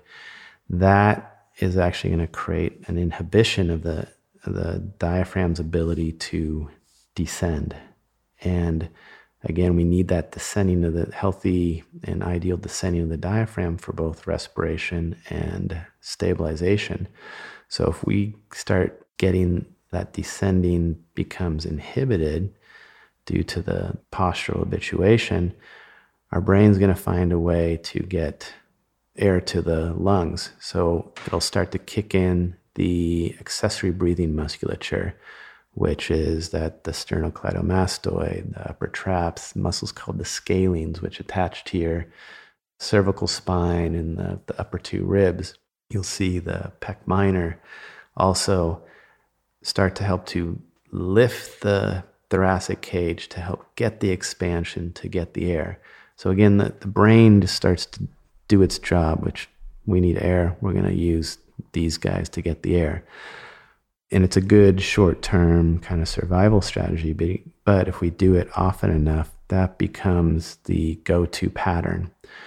that is actually going to create an inhibition of the, the diaphragm's ability to descend. And again, we need that descending of the healthy and ideal descending of the diaphragm for both respiration and stabilization. So if we start getting that descending becomes inhibited due to the postural habituation, our brain's going to find a way to get air to the lungs. So it'll start to kick in the accessory breathing musculature, which is that the sternocleidomastoid, the upper traps, muscles called the scalenes, which attach to your cervical spine and the, the upper two ribs. You'll see the pec minor also start to help to lift the thoracic cage to help get the expansion, to get the air. So again, the, the brain just starts to do its job, which we need air. We're going to use these guys to get the air. And it's a good short-term kind of survival strategy. But if we do it often enough, that becomes the go-to pattern.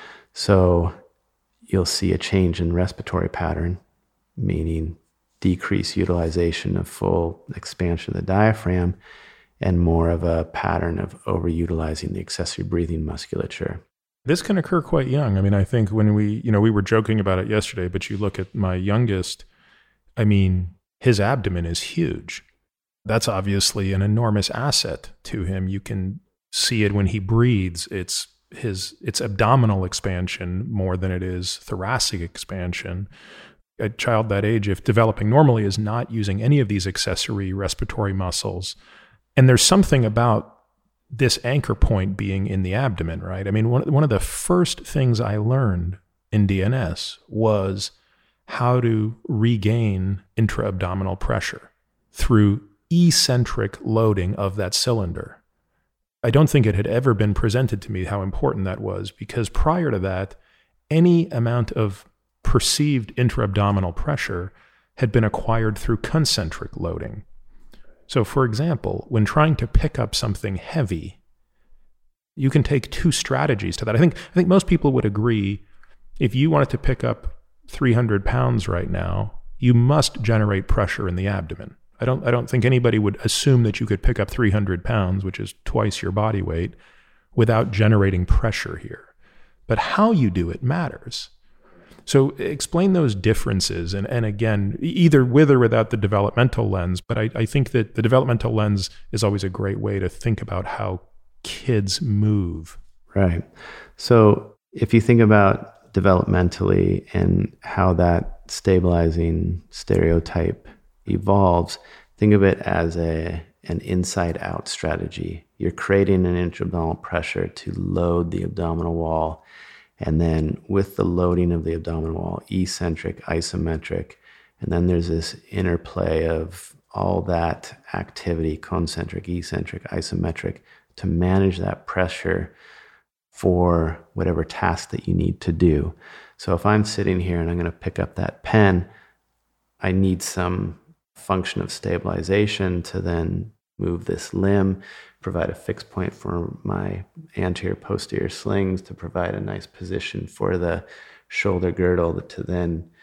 So you'll see a change in respiratory pattern, meaning decreased utilization of full expansion of the diaphragm and more of a pattern of overutilizing the accessory breathing musculature. This can occur quite young. I mean, I think when we, you know, we were joking about it yesterday, but you look at my youngest, I mean, his abdomen is huge. That's obviously an enormous asset to him. You can see it when he breathes. It's his, it's abdominal expansion more than it is thoracic expansion. A child that age, if developing normally, is not using any of these accessory respiratory muscles. And there's something about this anchor point being in the abdomen, right? I mean, one, one of the first things I learned in D N S was how to regain intra-abdominal pressure through eccentric loading of that cylinder. I don't think it had ever been presented to me how important that was, because prior to that, any amount of perceived intra-abdominal pressure had been acquired through concentric loading. So, for example, when trying to pick up something heavy, you can take two strategies to that. I think I think most people would agree, if you wanted to pick up three hundred pounds right now, you must generate pressure in the abdomen. I don't I don't think anybody would assume that you could pick up three hundred pounds, which is twice your body weight, without generating pressure here. But how you do it matters. So explain those differences, and, and again, either with or without the developmental lens, but I, I think that the developmental lens is always a great way to think about how kids move. Right. So if you think about developmentally and how that stabilizing stereotype evolves, think of it as a an inside-out strategy. You're creating an intra-abdominal pressure to load the abdominal wall. And then with the loading of the abdominal wall, eccentric, isometric, and then there's this interplay of all that activity, concentric, eccentric, isometric, to manage that pressure for whatever task that you need to do. So if I'm sitting here and I'm going to pick up that pen, I need some function of stabilization to then move this limb, provide a fixed point for my anterior posterior slings, to provide a nice position for the shoulder girdle to then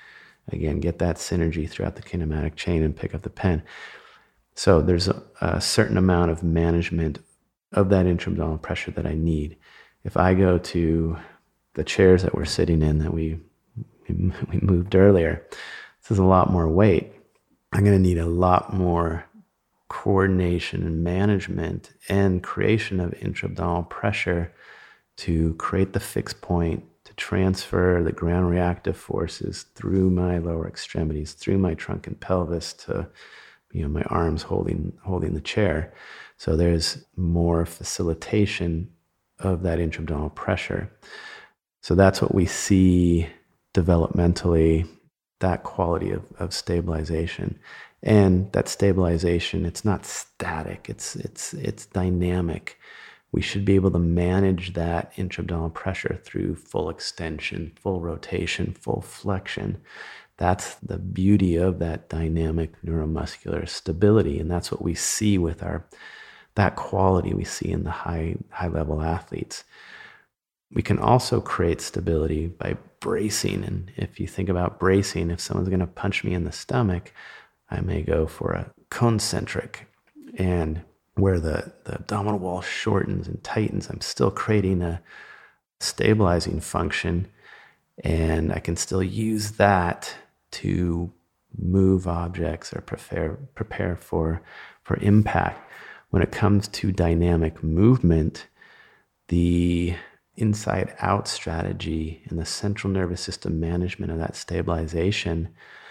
again, get that synergy throughout the kinematic chain and pick up the pen. So there's a, a certain amount of management of that intra-abdominal pressure that I need. If I go to the chairs that we're sitting in that we we moved earlier, this is a lot more weight. I'm going to need a lot more coordination and management and creation of intra-abdominal pressure to create the fixed point, to transfer the ground reactive forces through my lower extremities, through my trunk and pelvis to, you know, my arms holding holding the chair. So there's more facilitation of that intra-abdominal pressure. So that's what we see developmentally, that quality of, of stabilization. And that stabilization, it's not static, it's it's it's dynamic. We should be able to manage that intra-abdominal pressure through full extension, full rotation, full flexion. That's the beauty of that dynamic neuromuscular stability. And that's what we see with our, that quality we see in the high, high level athletes. We can also create stability by bracing. And if you think about bracing, if someone's going to punch me in the stomach, I may go for a concentric, and where the, the abdominal wall shortens and tightens, I'm still creating a stabilizing function, and I can still use that to move objects or prepare prepare for for impact. When it comes to dynamic movement, the inside out strategy and the central nervous system management of that stabilization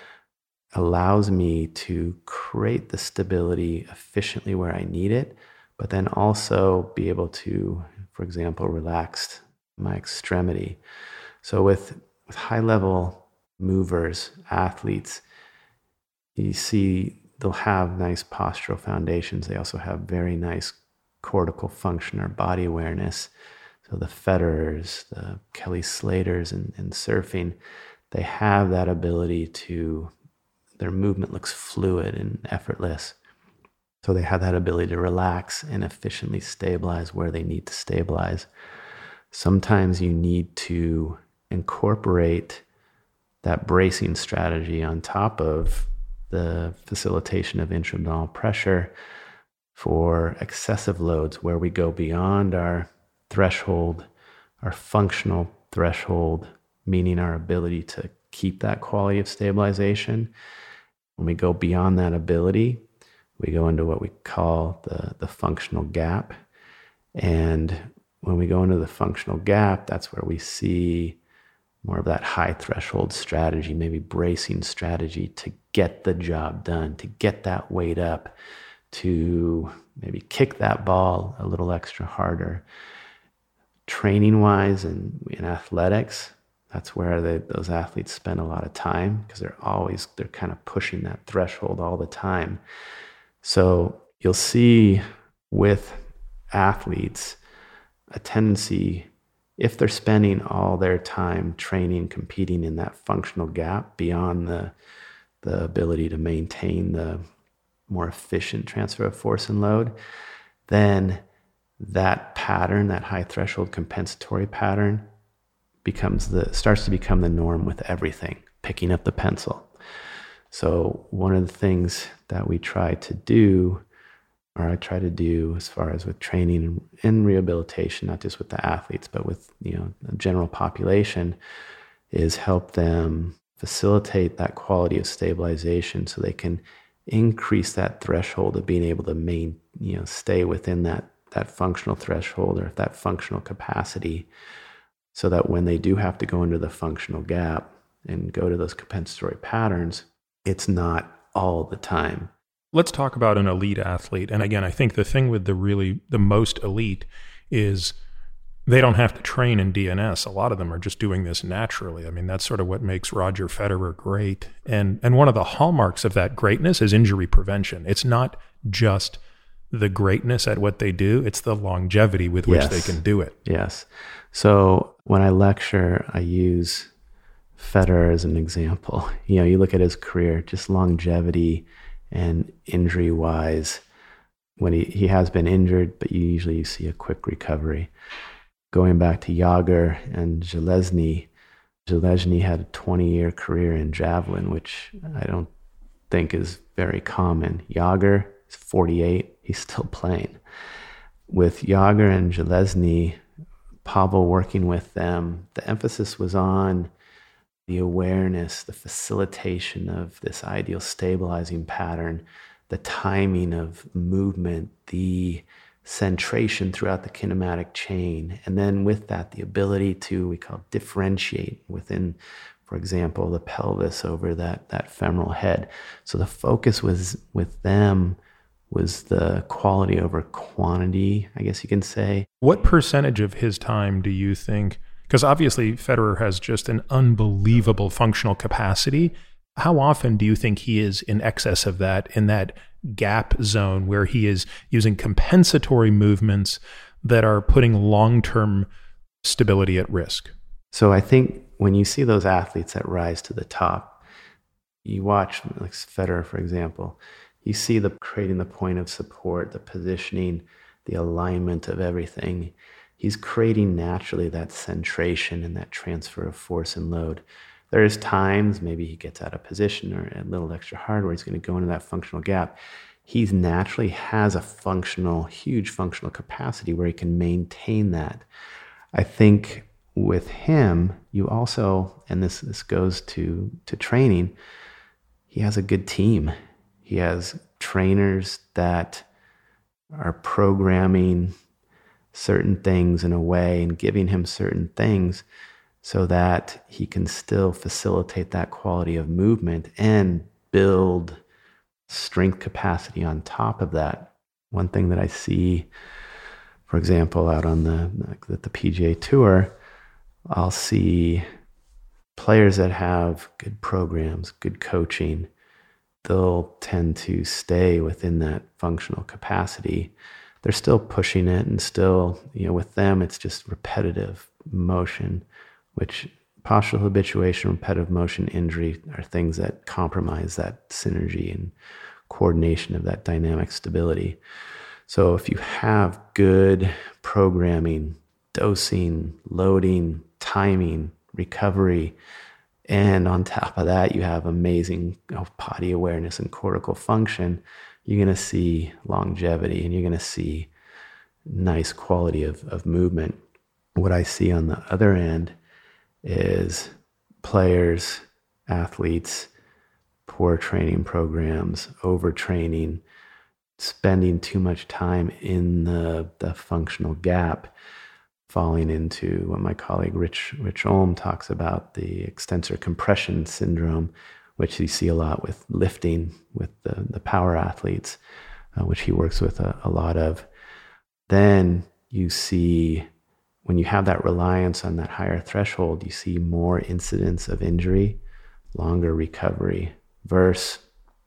allows me to create the stability efficiently where I need it, but then also be able to, for example, relax my extremity. So with, with high level movers, athletes, you see they'll have nice postural foundations. They also have very nice cortical function or body awareness. So the Federers, the Kelly Slaters in, in surfing, they have that ability to, their movement looks fluid and effortless. So they have that ability to relax and efficiently stabilize where they need to stabilize. Sometimes you need to incorporate that bracing strategy on top of the facilitation of intra-abdominal pressure for excessive loads where we go beyond our threshold, our functional threshold, meaning our ability to keep that quality of stabilization. When we go beyond that ability, we go into what we call the, the functional gap. And when we go into the functional gap, that's where we see more of that high threshold strategy, maybe bracing strategy to get the job done, to get that weight up, to maybe kick that ball a little extra harder. Training-wise and in athletics, that's where they, those athletes spend a lot of time because they're always, they're kind of pushing that threshold all the time. So you'll see with athletes a tendency, if they're spending all their time training, competing in that functional gap beyond the, the ability to maintain the more efficient transfer of force and load, then that pattern, that high threshold compensatory pattern, becomes the starts to become the norm with everything, picking up the pencil. So one of the things that we try to do, or I try to do as far as with training and rehabilitation, not just with the athletes, but with, you know, the general population, is help them facilitate that quality of stabilization so they can increase that threshold of being able to main, you know, stay within that that functional threshold or that functional capacity, so that when they do have to go into the functional gap and go to those compensatory patterns, it's not all the time. Let's talk about an elite athlete. And again, I think the thing with the really, the most elite is they don't have to train in D N S. A lot of them are just doing this naturally. I mean, that's sort of what makes Roger Federer great. And and one of the hallmarks of that greatness is injury prevention. It's not just the greatness at what they do, it's the longevity with which yes. they can do it. Yes. So when I lecture, I use Federer as an example. You know, you look at his career, just longevity and injury-wise. When he, he has been injured, but you usually you see a quick recovery. Going back to Jager and Zelezny, Železny had a twenty-year career in javelin, which I don't think is very common. Jágr is forty-eight. He's still playing. With Jágr and Železny, Pavel working with them, the emphasis was on the awareness, the facilitation of this ideal stabilizing pattern, the timing of movement, the centration throughout the kinematic chain. And then with that, the ability to, we call it, differentiate within, for example, the pelvis over that, that femoral head. So the focus was with them was the quality over quantity, I guess you can say. What percentage of his time do you think, because obviously Federer has just an unbelievable functional capacity, how often do you think he is in excess of that, in that gap zone where he is using compensatory movements that are putting long-term stability at risk? So I think when you see those athletes that rise to the top, you watch like Federer, for example, you see the creating the point of support, the positioning, the alignment of everything. He's creating naturally that centration and that transfer of force and load. There's times maybe he gets out of position or a little extra hard where he's going to go into that functional gap. He naturally has a functional, huge functional capacity where he can maintain that. I think with him, you also, and this, this goes to, to training, he has a good team. He has trainers that are programming certain things in a way and giving him certain things so that he can still facilitate that quality of movement and build strength capacity on top of that. One thing that I see, for example, out on the, the, the P G A Tour, I'll see players that have good programs, good coaching. They'll tend to stay within that functional capacity. They're still pushing it and still, you know, with them, it's just repetitive motion, which postural habituation, repetitive motion, injury are things that compromise that synergy and coordination of that dynamic stability. So if you have good programming, dosing, loading, timing, recovery, and on top of that, you have amazing you know, body awareness and cortical function, you're going to see longevity and you're going to see nice quality of, of movement. What I see on the other end is players, athletes, poor training programs, overtraining, spending too much time in the, the functional gap, falling into what my colleague Rich Rich Olm talks about, the extensor compression syndrome, which you see a lot with lifting, with the, the power athletes, uh, which he works with a, a lot of. Then you see, when you have that reliance on that higher threshold, you see more incidence of injury, longer recovery, versus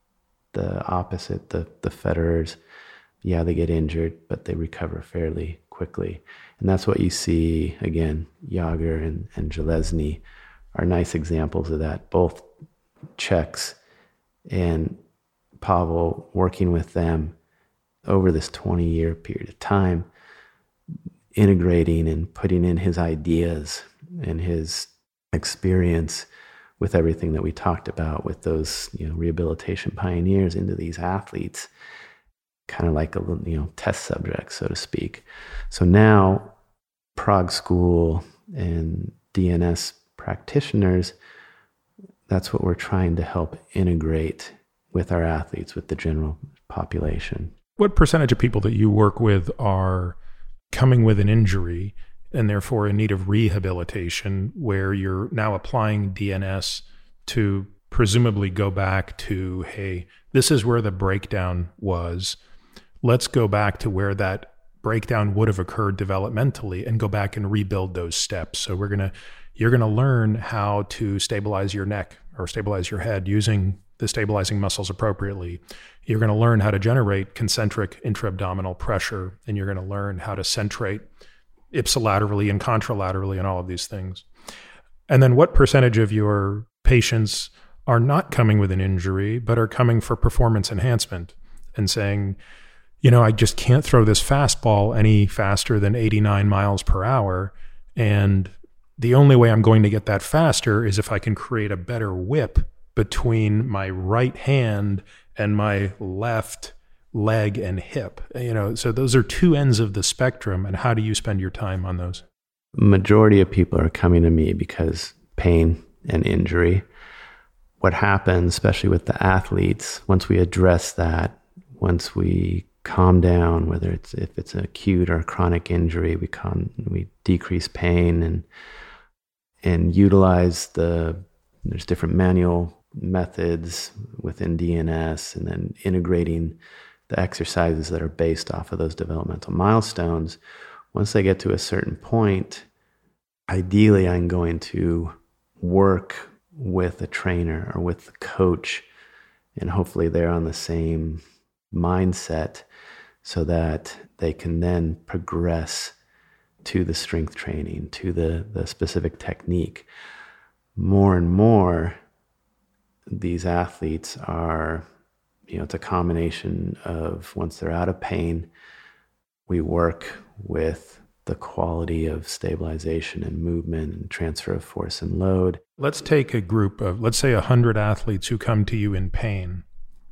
the opposite, the, the Federers. Yeah, they get injured, but they recover fairly quickly. And that's what you see, again, Jágr and, and Železny are nice examples of that. Both Czechs and Pavel working with them over this twenty-year period of time, integrating and putting in his ideas and his experience with everything that we talked about with those, you know, rehabilitation pioneers into these athletes, kind of like a you know test subject, so to speak. So now Prague School and D N S practitioners, that's what we're trying to help integrate with our athletes, with the general population. What percentage of people that you work with are coming with an injury and therefore in need of rehabilitation, where you're now applying D N S to presumably go back to, hey, this is where the breakdown was. Let's go back to where that breakdown would have occurred developmentally and go back and rebuild those steps. So we're going to, you're going to learn how to stabilize your neck or stabilize your head using the stabilizing muscles appropriately. You're going to learn how to generate concentric intra-abdominal pressure, and you're going to learn how to centrate ipsilaterally and contralaterally and all of these things. And then what percentage of your patients are not coming with an injury, but are coming for performance enhancement and saying, you know, I just can't throw this fastball any faster than eighty-nine miles per hour. And the only way I'm going to get that faster is if I can create a better whip between my right hand and my left leg and hip. You know, so those are two ends of the spectrum. And how do you spend your time on those? Majority of people are coming to me because pain and injury. What happens, especially with the athletes, once we address that, once we calm down, whether it's if it's an acute or a chronic injury, we con we decrease pain and and utilize the there's different manual methods within D N S, and then integrating the exercises that are based off of those developmental milestones. Once they get to a certain point, ideally I'm going to work with a trainer or with the coach, and hopefully they're on the same mindset so that they can then progress to the strength training, to the, the specific technique. More and more, these athletes are, you know, it's a combination of once they're out of pain, we work with the quality of stabilization and movement and transfer of force and load. Let's take a group of, let's say, one hundred athletes who come to you in pain.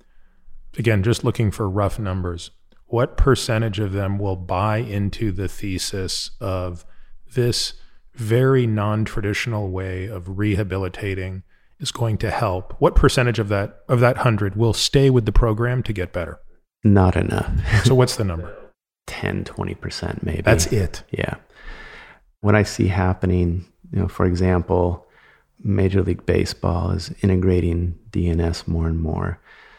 Again, just looking for rough numbers. What percentage of them will buy into the thesis of this very non-traditional way of rehabilitating is going to help? What percentage of that of that one hundred will stay with the program to get better? Not enough. So what's the number? ten, twenty percent maybe. That's it. Yeah. What I see happening, you know, for example, Major League Baseball is integrating D N S more and more.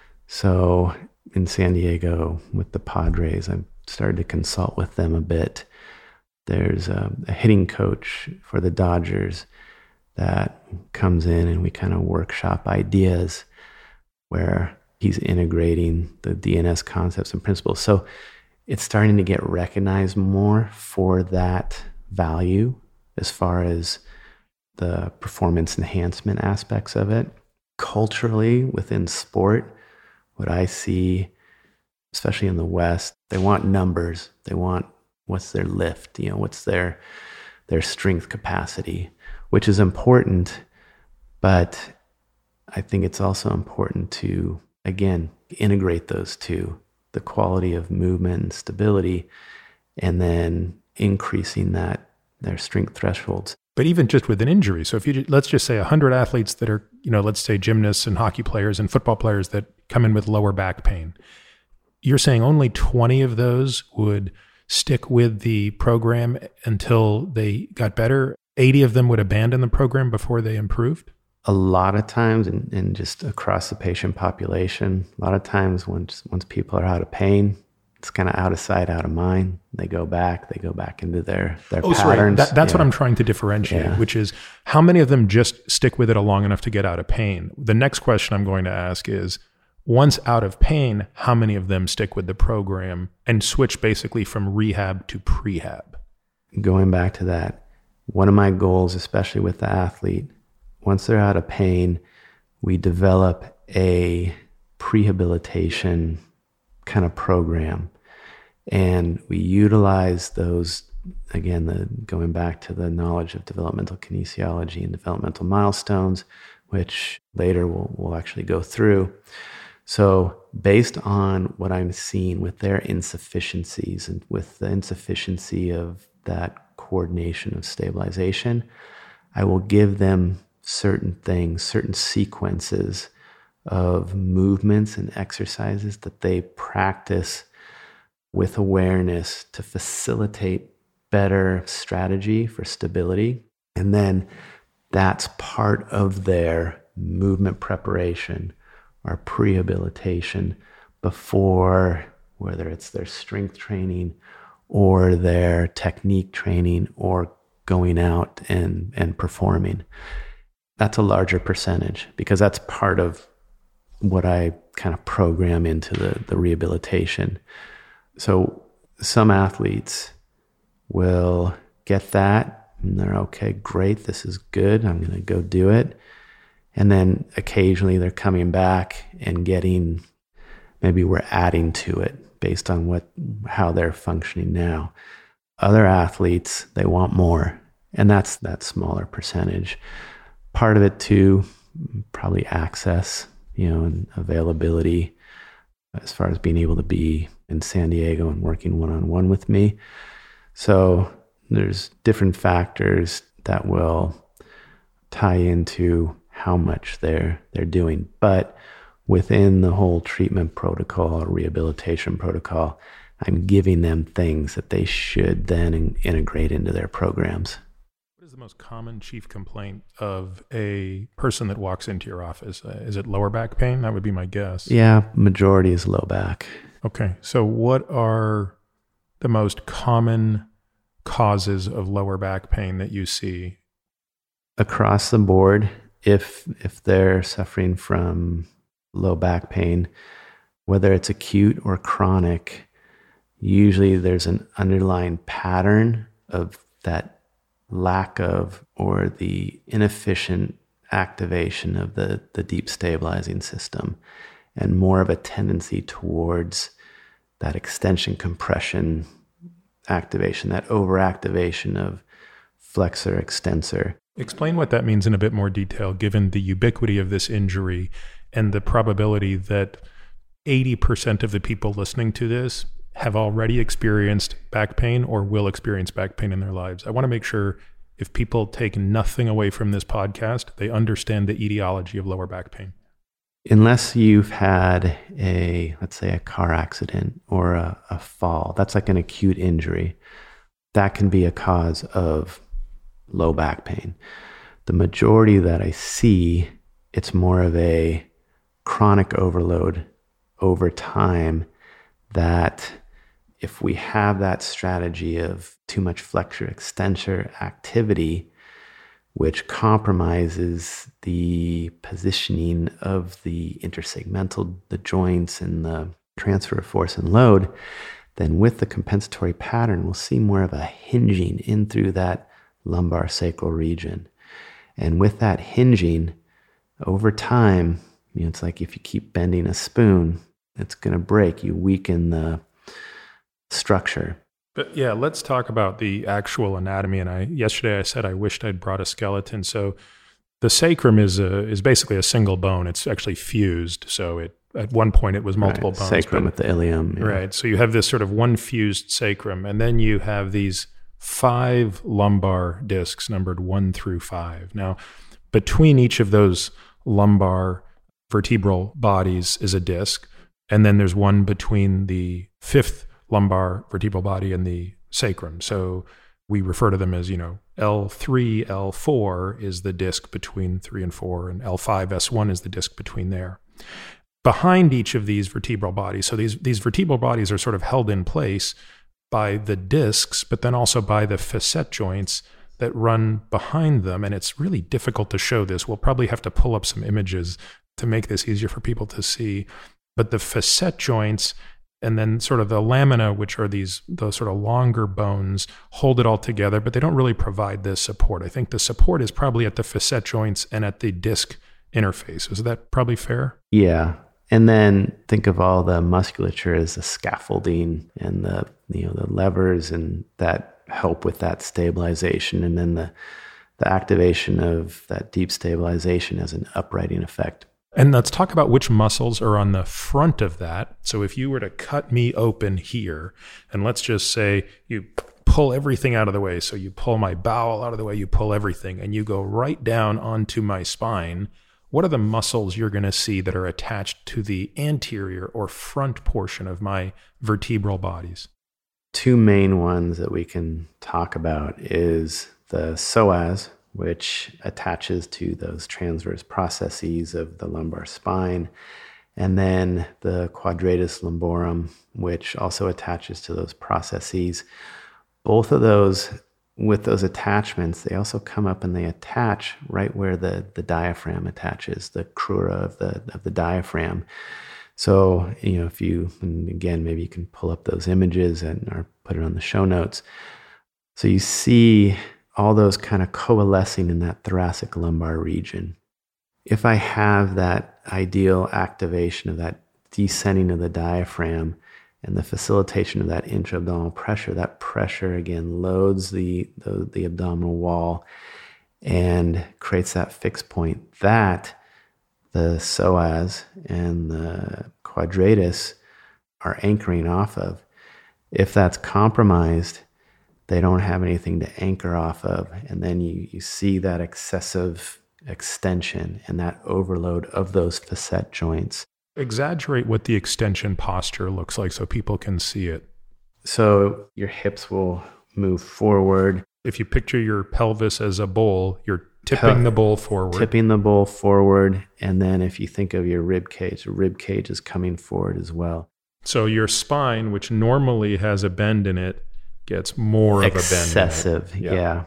So in San Diego with the Padres, I've started to consult with them a bit. There's a, a hitting coach for the Dodgers that comes in and we kind of workshop ideas where he's integrating the D N S concepts and principles. So it's starting to get recognized more for that value as far as the performance enhancement aspects of it. Culturally, within sport, what I see, especially in the West, they want numbers. They want what's their lift, you know, what's their their strength capacity, which is important. But I think it's also important to, again, integrate those two, the quality of movement and stability, and then increasing that, their strength thresholds. But even just with an injury, so if you, let's just say one hundred athletes that are, you know, let's say gymnasts and hockey players and football players that come in with lower back pain, you're saying only twenty of those would stick with the program until they got better? eighty of them would abandon the program before they improved? A lot of times, and, and just across the patient population, a lot of times once once people are out of pain, it's kind of out of sight, out of mind. They go back, they go back into their, their oh, patterns. Sorry. That, that's yeah. what I'm trying to differentiate, yeah. which is how many of them just stick with it long enough to get out of pain? The next question I'm going to ask is, once out of pain, how many of them stick with the program and switch basically from rehab to prehab? Going back to that, one of my goals, especially with the athlete, once they're out of pain, we develop a prehabilitation kind of program. And we utilize those, again, the going back to the knowledge of developmental kinesiology and developmental milestones, which later we'll, we'll actually go through. So based on what I'm seeing with their insufficiencies and with the insufficiency of that coordination of stabilization, I will give them certain things, certain sequences of movements and exercises that they practice with awareness to facilitate better strategy for stability. And then that's part of their movement preparation or prehabilitation before, whether it's their strength training or their technique training or going out and, and performing. That's a larger percentage because that's part of what I kind of program into the, the rehabilitation. So some athletes will get that and they're okay, great, this is good, I'm going to go do it. And then occasionally they're coming back and getting, maybe we're adding to it based on what how they're functioning now. Other athletes, they want more And that's that smaller percentage. Part of it too, probably access, you know, and availability as far as being able to be in San Diego and working one-on-one with me. So there's different factors that will tie into how much they're they're doing. But within the whole treatment protocol or rehabilitation protocol, I'm giving them things that they should then in- integrate into their programs. What is the most common chief complaint of a person that walks into your office? Uh, is it lower back pain? That would be my guess. Yeah, majority is low back. Okay. So what are the most common causes of lower back pain that you see? Across the board, if if they're suffering from low back pain, whether it's acute or chronic, usually there's an underlying pattern of that lack of or the inefficient activation of the, the deep stabilizing system, and more of a tendency towards that extension compression activation, that overactivation of flexor extensor. Explain what that means in a bit more detail, given the ubiquity of this injury and the probability that eighty percent of the people listening to this have already experienced back pain or will experience back pain in their lives. I want to make sure if people take nothing away from this podcast, they understand the etiology of lower back pain. Unless you've had a, let's say, a car accident or a, a fall, that's like an acute injury. That can be a cause of low back pain. The majority that I see, it's more of a chronic overload over time that if we have that strategy of too much flexor extensor activity, which compromises the positioning of the intersegmental, the joints and the transfer of force and load, then with the compensatory pattern, we'll see more of a hinging in through that lumbar sacral region. And with that hinging, over time, you know, it's like if you keep bending a spoon, it's going to break. You weaken the structure. But yeah, let's talk about the actual anatomy. And I yesterday I said I wished I'd brought a skeleton. So the sacrum is a, is basically a single bone. It's actually fused. So it at one point it was multiple right. bones. Sacrum but, with the ilium. Yeah. Right. So you have this sort of one fused sacrum, and then you have these five lumbar discs numbered one through five. Now, between each of those lumbar vertebral bodies is a disc, and then there's one between the fifth lumbar vertebral body and the sacrum. So we refer to them as, you know, L three, L four is the disc between three and four, and L five, S one is the disc between there. Behind each of these vertebral bodies, so these, these vertebral bodies are sort of held in place by the discs, but then also by the facet joints that run behind them. And it's really difficult to show this. We'll probably have to pull up some images to make this easier for people to see. But the facet joints and then sort of the lamina, which are these those sort of longer bones, hold it all together, but they don't really provide this support. I think the support is probably at the facet joints and at the disc interface. Is that probably fair? Yeah. And then think of all the musculature as the scaffolding and the, you know, the levers and that help with that stabilization. And then the, the activation of that deep stabilization as an uprighting effect. And let's talk about which muscles are on the front of that. So if you were to cut me open here, and let's just say you pull everything out of the way. So you pull my bowel out of the way, you pull everything, and you go right down onto my spine. What are the muscles you're going to see that are attached to the anterior or front portion of my vertebral bodies? Two main ones that we can talk about is the psoas, which attaches to those transverse processes of the lumbar spine, and then the quadratus lumborum, which also attaches to those processes. Both of those, with those attachments, they also come up and they attach right where the, the diaphragm attaches, the crura of the of the diaphragm. So, you know, if you, and again, maybe you can pull up those images and or put it on the show notes. So you see all those kind of coalescing in that thoracic lumbar region. If I have that ideal activation of that descending of the diaphragm And the facilitation of that intra-abdominal pressure, that pressure again loads the, the, the abdominal wall and creates that fixed point that the psoas and the quadratus are anchoring off of. If that's compromised, they don't have anything to anchor off of. And then you, you see that excessive extension and that overload of those facet joints. Exaggerate what the extension posture looks like so people can see it. So your hips will move forward. If you picture your pelvis as a bowl, you're tipping Pe- the bowl forward. Tipping the bowl forward. And then if you think of your rib cage, the rib cage is coming forward as well. So your spine, which normally has a bend in it, gets more Excessive, of a bend in it. Yeah. yeah.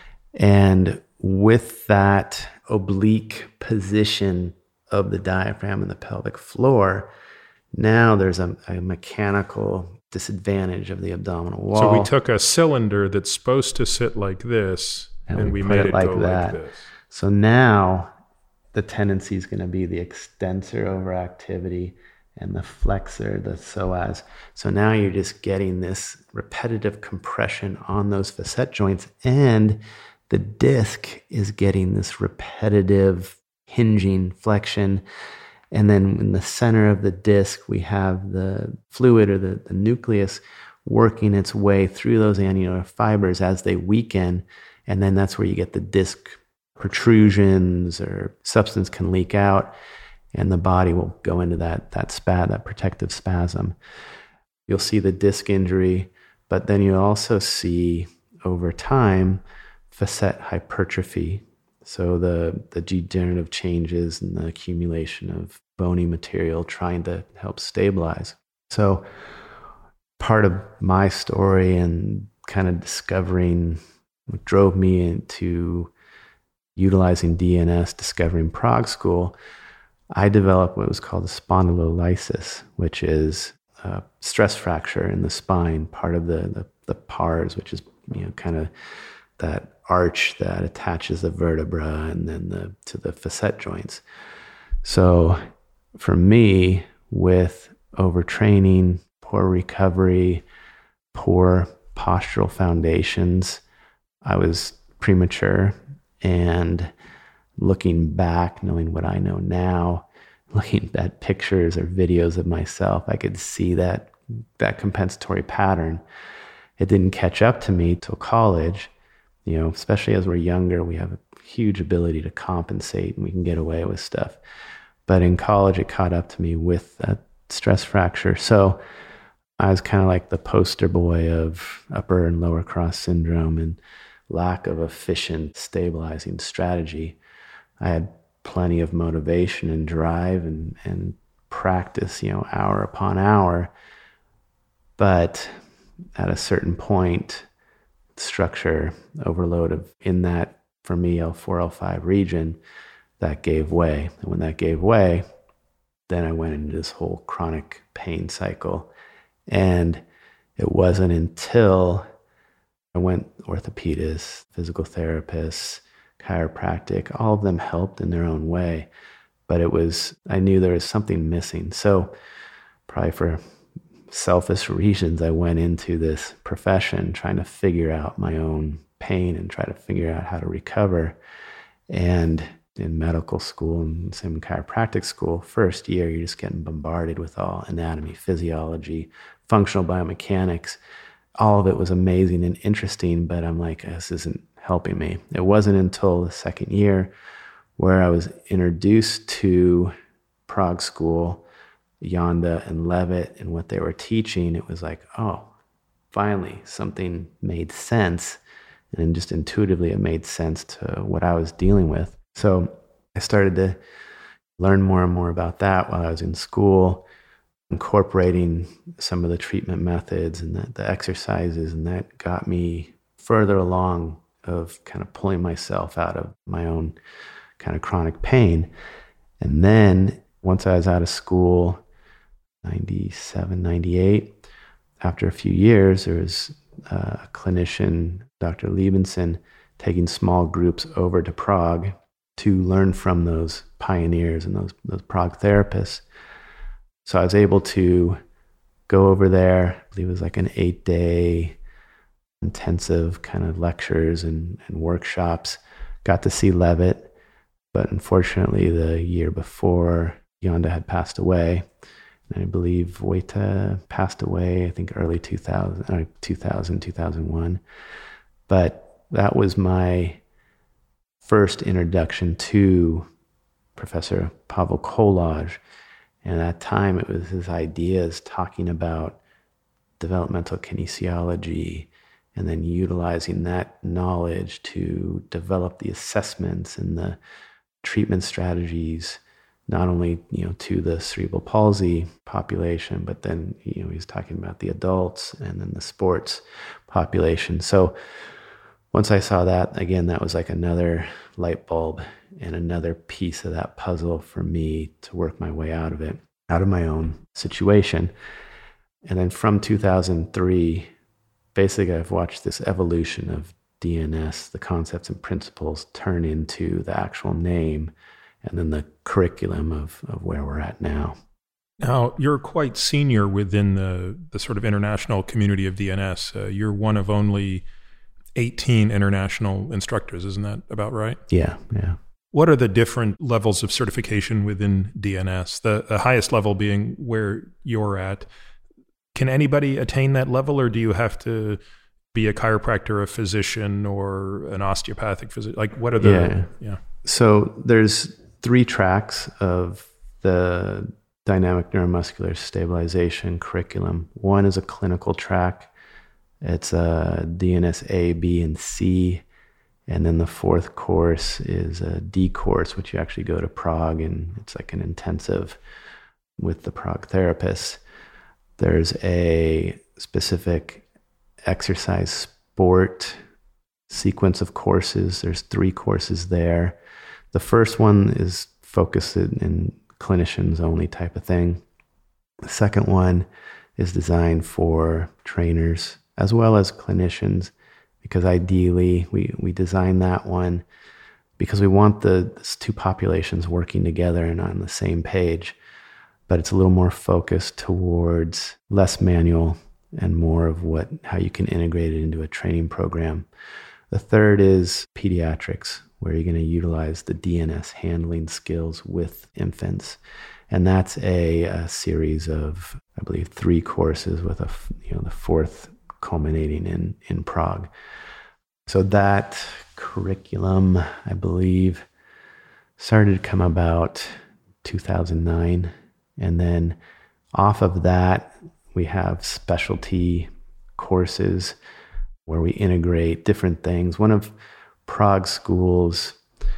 And with that oblique position of the diaphragm and the pelvic floor, now there's a, a mechanical disadvantage of the abdominal wall. So we took a cylinder that's supposed to sit like this, and, and we, we made it, it like go that. like this. So now the tendency is going to be the extensor overactivity and the flexor, the psoas. So now you're just getting this repetitive compression on those facet joints, and the disc is getting this repetitive hinging flexion. And then in the center of the disc, we have the fluid or the, the nucleus working its way through those annular fibers as they weaken. And then that's where you get the disc protrusions, or substance can leak out, and the body will go into that, that spat, that protective spasm. You'll see the disc injury, but then you also see over time facet hypertrophy. So the, the degenerative changes and the accumulation of bony material trying to help stabilize. So part of my story and kind of discovering what drove me into utilizing D N S, discovering Prague School, I developed what was called a spondylolysis, which is a stress fracture in the spine, part of the, the, the pars, which is, you know, kind of that arch that attaches the vertebra and then the to the facet joints. So for me, with overtraining, poor recovery, poor postural foundations, I was premature. And looking back, knowing what I know now, looking at pictures or videos of myself, I could see that that compensatory pattern. It didn't catch up to me till college. You know, especially as we're younger, we have a huge ability to compensate and we can get away with stuff. But in college, it caught up to me with that stress fracture. So I was kind of like the poster boy of upper and lower cross syndrome and lack of efficient stabilizing strategy. I had plenty of motivation and drive and, and practice, you know, hour upon hour. But at a certain point, structure overload of in that, for me, L four, L five region, that gave way. And when that gave way, then I went into this whole chronic pain cycle. And it wasn't until I went orthopedist, physical therapist, chiropractic, all of them helped in their own way. But it was, I knew there was something missing. So probably for selfish reasons, I went into this profession trying to figure out my own pain and try to figure out how to recover. And in medical school and same in chiropractic school, first year, you're just getting bombarded with all anatomy, physiology, functional biomechanics. All of it was amazing and interesting, but I'm like, this isn't helping me. It wasn't until the second year where I was introduced to Prague School, Yonda and Levitt, and what they were teaching. It was like, oh, finally something made sense. And just intuitively, it made sense to what I was dealing with. So I started to learn more and more about that while I was in school, incorporating some of the treatment methods and the, the exercises, and that got me further along of kind of pulling myself out of my own kind of chronic pain. And then once I was out of school, ninety-seven, ninety-eight, after a few years, there was a clinician, Doctor Liebenson, taking small groups over to Prague to learn from those pioneers and those, those Prague therapists. So I was able to go over there. I believe it was like an eight day intensive kind of lectures and, and workshops. Got to see Levitt, but unfortunately the year before, Yonda had passed away. And I believe Wojta passed away, I think early two thousand, uh, two thousand, two thousand one. But that was my first introduction to Professor Pavel Kolaj. And at that time, it was his ideas talking about developmental kinesiology and then utilizing that knowledge to develop the assessments and the treatment strategies, not only, you know, to the cerebral palsy population, but then, you know, he's talking about the adults and then the sports population. So once I saw that, again, that was like another light bulb and another piece of that puzzle for me to work my way out of it, out of my own situation. And then from two thousand three, basically I've watched this evolution of D N S, the concepts and principles, turn into the actual name and then the curriculum of, of where we're at now. Now, you're quite senior within the, the sort of international community of D N S. Uh, you're one of only eighteen international instructors, isn't that about right? Yeah, yeah. What are the different levels of certification within D N S? The, the highest level being where you're at. Can anybody attain that level, or do you have to be a chiropractor, a physician, or an osteopathic physician? Like, what are the... Yeah. yeah. So there's three tracks of the dynamic neuromuscular stabilization curriculum. One is a clinical track. It's a D N S A, B, and C. And then the fourth course is a D course, which you actually go to Prague, and it's like an intensive with the Prague therapists. There's a specific exercise sport sequence of courses. There's three courses there. The first one is focused in clinicians only type of thing. The second one is designed for trainers as well as clinicians, because ideally we, we design that one because we want the these two populations working together and on the same page, but it's a little more focused towards less manual and more of what how you can integrate it into a training program. The third is pediatrics, where you're going to utilize the D N S handling skills with infants. And that's a, a series of, I believe, three courses with a, you know, the fourth culminating in, in Prague. So that curriculum, I believe, started to come about two thousand nine. And then off of that, we have specialty courses where we integrate different things. One of Prague schools'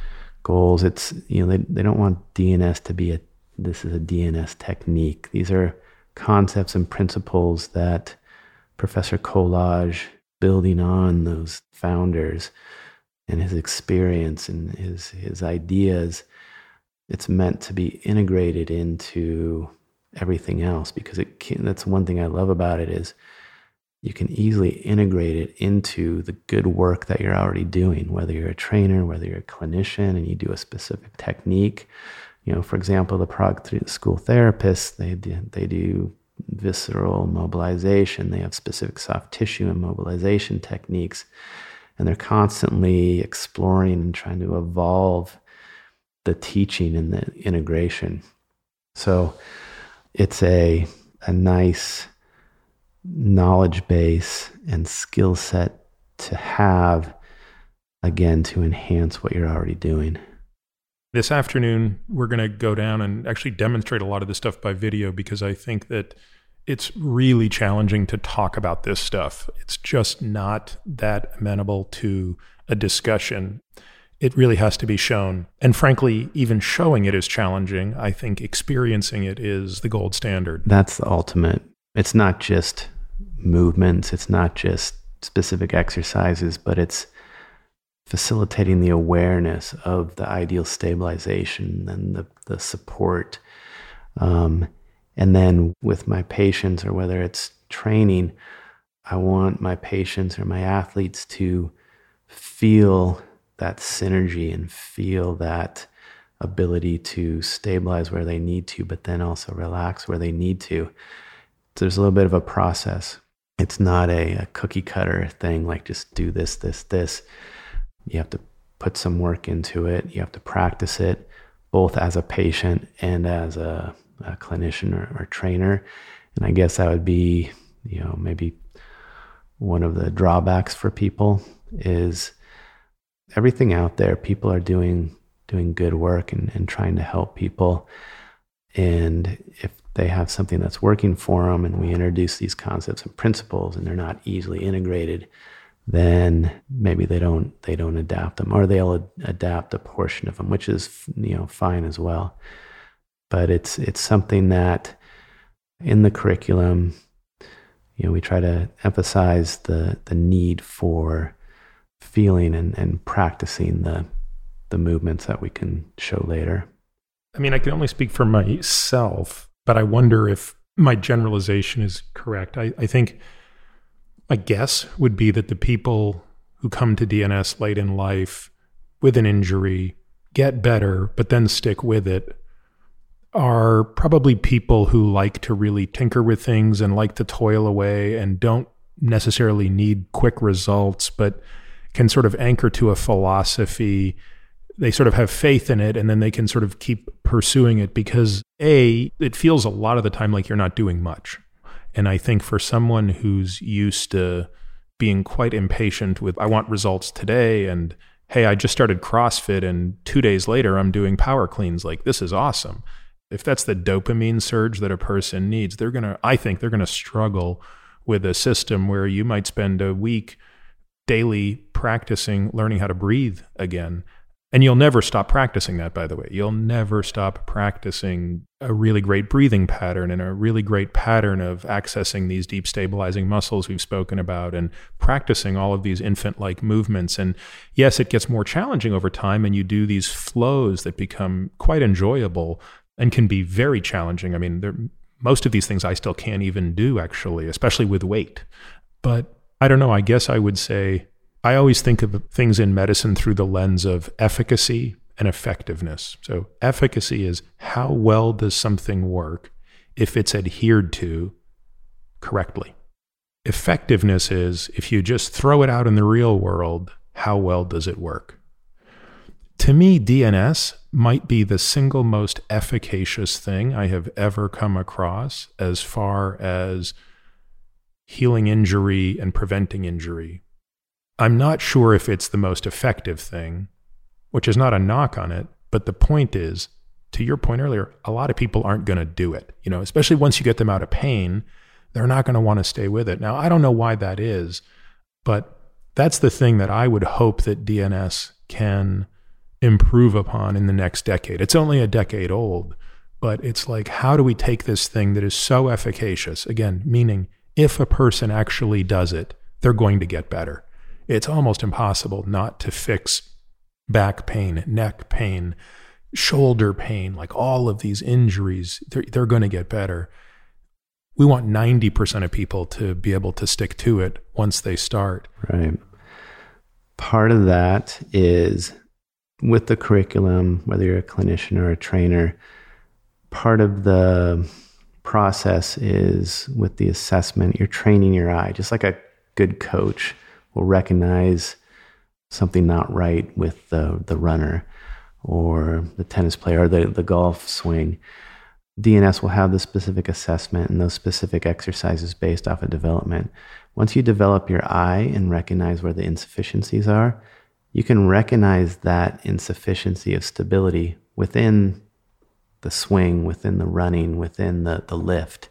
goals, it's, you know, they, they don't want D N S to be a, this is a D N S technique. These are concepts and principles that Professor Kolaj, building on those founders and his experience and his, his ideas, it's meant to be integrated into everything else, because it can, that's one thing I love about it is you can easily integrate it into the good work that you're already doing, whether you're a trainer, whether you're a clinician and you do a specific technique. You know, for example, the Prague school therapists, they do, they do visceral mobilization. They have specific soft tissue and mobilization techniques, and they're constantly exploring and trying to evolve the teaching and the integration. So it's a a nice knowledge base and skill set to have, again, to enhance what you're already doing. This afternoon, we're going to go down and actually demonstrate a lot of this stuff by video, because I think that it's really challenging to talk about this stuff. It's just not that amenable to a discussion. It really has to be shown. And frankly, even showing it is challenging. I think experiencing it is the gold standard. That's the ultimate. It's not just movements. It's not just specific exercises, but it's facilitating the awareness of the ideal stabilization and the, the support. Um, and then with my patients, or whether it's training, I want my patients or my athletes to feel that synergy and feel that ability to stabilize where they need to, but then also relax where they need to. there's a little bit of a process. It's not a, a cookie cutter thing, like just do this, this, this. You have to put some work into it. You have to practice it, both as a patient and as a, a clinician or, or trainer. And I guess that would be, you know, maybe one of the drawbacks for people is everything out there. People are doing doing good work and, and trying to help people. And if they have something that's working for them and we introduce these concepts and principles and they're not easily integrated, then maybe they don't they don't adapt them, or they'll ad- adapt a portion of them, which is, you know, fine as well. But it's it's something that in the curriculum, you know, we try to emphasize the the need for feeling and, and practicing the the movements that we can show later. I mean, I can only speak for myself, but I wonder if my generalization is correct. I, I think my guess would be that the people who come to D N S late in life with an injury get better, but then stick with it, are probably people who like to really tinker with things and like to toil away and don't necessarily need quick results, but can sort of anchor to a philosophy. They sort of have faith in it, and then they can sort of keep pursuing it because, A, it feels a lot of the time like you're not doing much. And I think for someone who's used to being quite impatient with, I want results today, and hey, I just started CrossFit and two days later I'm doing power cleans, like this is awesome. If that's the dopamine surge that a person needs, they're going to, I think they're going to struggle with a system where you might spend a week daily practicing, learning how to breathe again. And you'll never stop practicing that, by the way. You'll never stop practicing a really great breathing pattern and a really great pattern of accessing these deep stabilizing muscles we've spoken about and practicing all of these infant-like movements. And yes, it gets more challenging over time, and you do these flows that become quite enjoyable and can be very challenging. I mean, there, most of these things I still can't even do, actually, especially with weight. But I don't know, I guess I would say I always think of things in medicine through the lens of efficacy and effectiveness. So efficacy is how well does something work if it's adhered to correctly. Effectiveness is if you just throw it out in the real world, how well does it work? To me, D N S might be the single most efficacious thing I have ever come across as far as healing injury and preventing injury. I'm not sure if it's the most effective thing, which is not a knock on it, but the point is, to your point earlier, a lot of people aren't going to do it. You know, especially once you get them out of pain, they're not going to want to stay with it. Now, I don't know why that is, but that's the thing that I would hope that D N S can improve upon in the next decade. It's only a decade old, but it's like, how do we take this thing that is so efficacious? Again, meaning if a person actually does it, they're going to get better. It's almost impossible not to fix back pain, neck pain, shoulder pain, like all of these injuries, they're, they're going to get better. We want ninety percent of people to be able to stick to it once they start. Right. Part of that is with the curriculum, whether you're a clinician or a trainer, part of the process is with the assessment, you're training your eye, just like a good coach will recognize something not right with the, the runner or the tennis player or the, the golf swing. D N S will have the specific assessment and those specific exercises based off of development. Once you develop your eye and recognize where the insufficiencies are, you can recognize that insufficiency of stability within the swing, within the running, within the, the lift.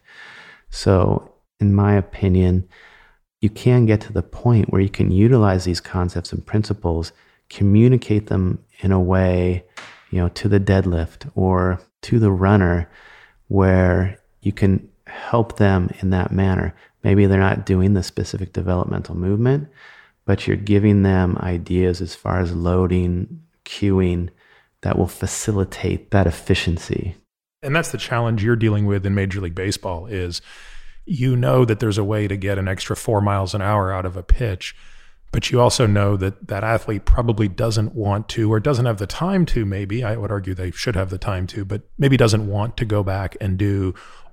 So in my opinion, you can get to the point where you can utilize these concepts and principles, communicate them in a way, you know, to the deadlift or to the runner where you can help them in that manner. Maybe they're not doing the specific developmental movement, but you're giving them ideas as far as loading, cueing that will facilitate that efficiency. And that's the challenge you're dealing with in Major League Baseball is you know that there's a way to get an extra four miles an hour out of a pitch, but you also know that that athlete probably doesn't want to or doesn't have the time to, maybe, I would argue they should have the time to, but maybe doesn't want to go back and do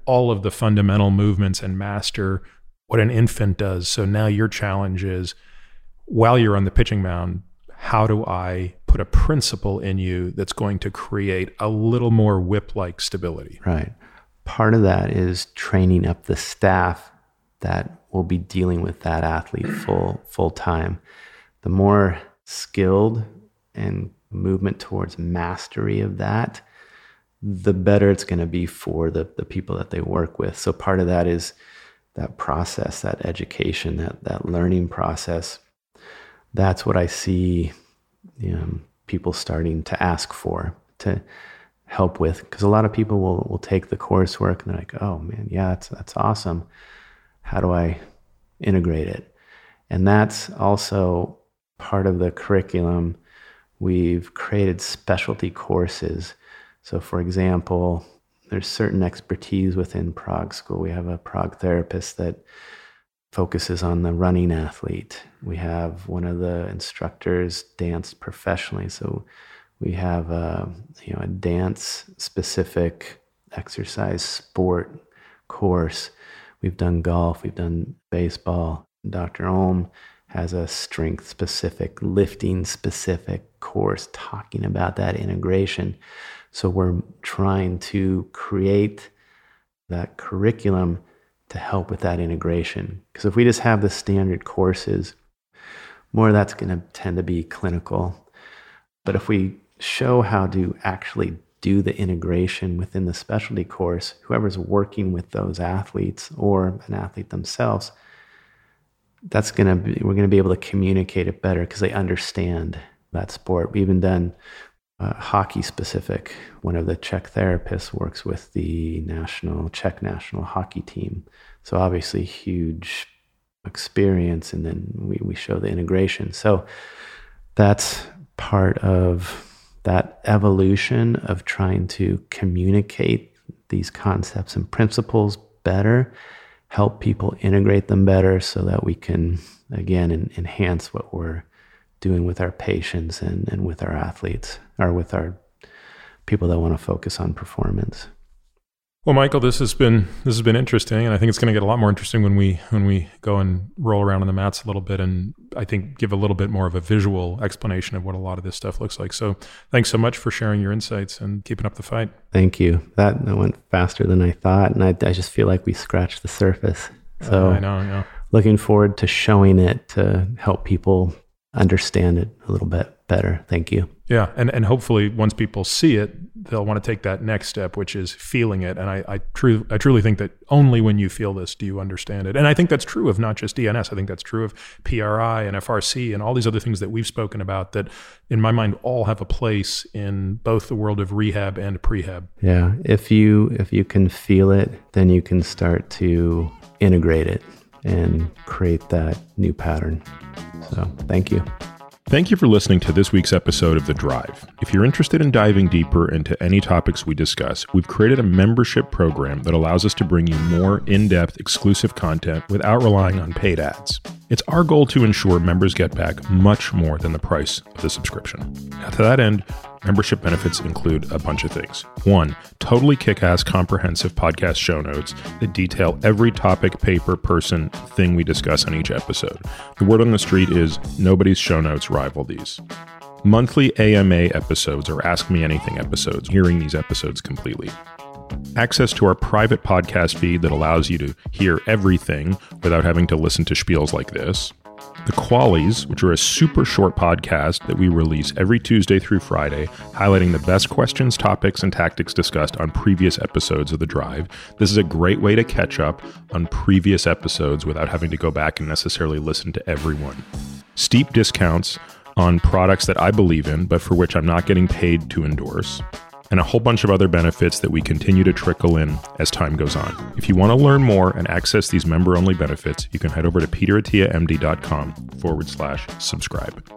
all of the fundamental movements and master what an infant does. So now your challenge is, while you're on the pitching mound, how do I put a principle in you that's going to create a little more whip-like stability? Right. Part of that is training up the staff that will be dealing with that athlete full full time. The more skilled and movement towards mastery of that, the better it's going to be for the, the people that they work with. So part of that is that process, that education, that that learning process. That's what I see, you know, people starting to ask for, to help with, because a lot of people will will take the coursework and they're like, oh man, yeah, that's that's awesome. How do I integrate it? And that's also part of the curriculum. We've created specialty courses. So for example, there's certain expertise within Prague School. We have a Prague therapist that focuses on the running athlete. We have one of the instructors danced professionally. So we have a, you know, a dance specific exercise sport course. We've done golf, we've done baseball. Doctor Ohm has a strength specific, lifting specific course talking about that integration. So we're trying to create that curriculum to help with that integration. Because if we just have the standard courses, more of that's going to tend to be clinical. But if we show how to actually do the integration within the specialty course, whoever's working with those athletes or an athlete themselves, that's going to be, we're going to be able to communicate it better because they understand that sport. We've even done uh, hockey specific. One of the Czech therapists works with the national Czech national hockey team. So obviously huge experience, and then we, we show the integration. So that's part of that evolution of trying to communicate these concepts and principles better, help people integrate them better so that we can, again, en- enhance what we're doing with our patients and, and with our athletes, or with our people that want to focus on performance. Well, Michael, this has been this has been interesting, and I think it's going to get a lot more interesting when we when we go and roll around on the mats a little bit, and I think give a little bit more of a visual explanation of what a lot of this stuff looks like. So, thanks so much for sharing your insights and keeping up the fight. Thank you. That, that went faster than I thought, and I, I just feel like we scratched the surface. So, uh, I know, I know. Looking forward to showing it to help people understand it a little bit better. Thank you. Yeah, and and hopefully once people see it, they'll want to take that next step, which is feeling it. And I I, true, I truly think that only when you feel this do you understand it. And I think that's true of not just D N S. I think that's true of P R I and F R C and all these other things that we've spoken about that, in my mind, all have a place in both the world of rehab and prehab. Yeah, if you if you can feel it, then you can start to integrate it and create that new pattern. So thank you. Thank you for listening to this week's episode of The Drive. If you're interested in diving deeper into any topics we discuss, we've created a membership program that allows us to bring you more in-depth, exclusive content without relying on paid ads. It's our goal to ensure members get back much more than the price of the subscription. Now, to that end, membership benefits include a bunch of things. One, totally kick-ass comprehensive podcast show notes that detail every topic, paper, person, thing we discuss on each episode. The word on the street is nobody's show notes rival these. Monthly A M A episodes or Ask Me Anything episodes, hearing these episodes completely. Access to our private podcast feed that allows you to hear everything without having to listen to spiels like this. The Qualies, which are a super short podcast that we release every Tuesday through Friday, highlighting the best questions, topics, and tactics discussed on previous episodes of The Drive. This is a great way to catch up on previous episodes without having to go back and necessarily listen to everyone. Steep discounts on products that I believe in, but for which I'm not getting paid to endorse. And a whole bunch of other benefits that we continue to trickle in as time goes on. If you want to learn more and access these member-only benefits, you can head over to peterattiamd.com forward slash subscribe.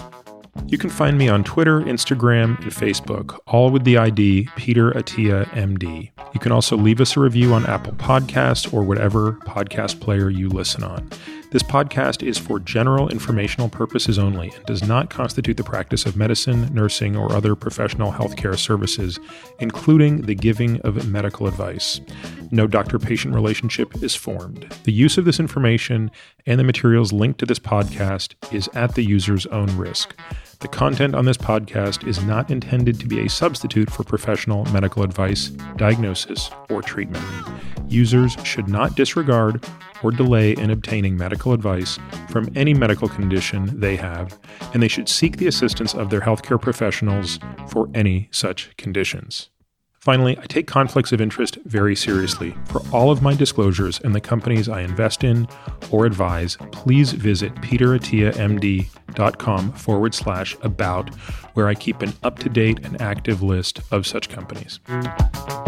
You can find me on Twitter, Instagram, and Facebook, all with the I D Peter Attia M D. You can also leave us a review on Apple Podcasts or whatever podcast player you listen on. This podcast is for general informational purposes only and does not constitute the practice of medicine, nursing, or other professional healthcare services, including the giving of medical advice. No doctor-patient relationship is formed. The use of this information and the materials linked to this podcast is at the user's own risk. The content on this podcast is not intended to be a substitute for professional medical advice, diagnosis, or treatment. Users should not disregard or delay in obtaining medical advice from any medical condition they have, and they should seek the assistance of their healthcare professionals for any such conditions. Finally, I take conflicts of interest very seriously. For all of my disclosures and the companies I invest in or advise, please visit peterattiamd.com forward slash about, where I keep an up-to-date and active list of such companies.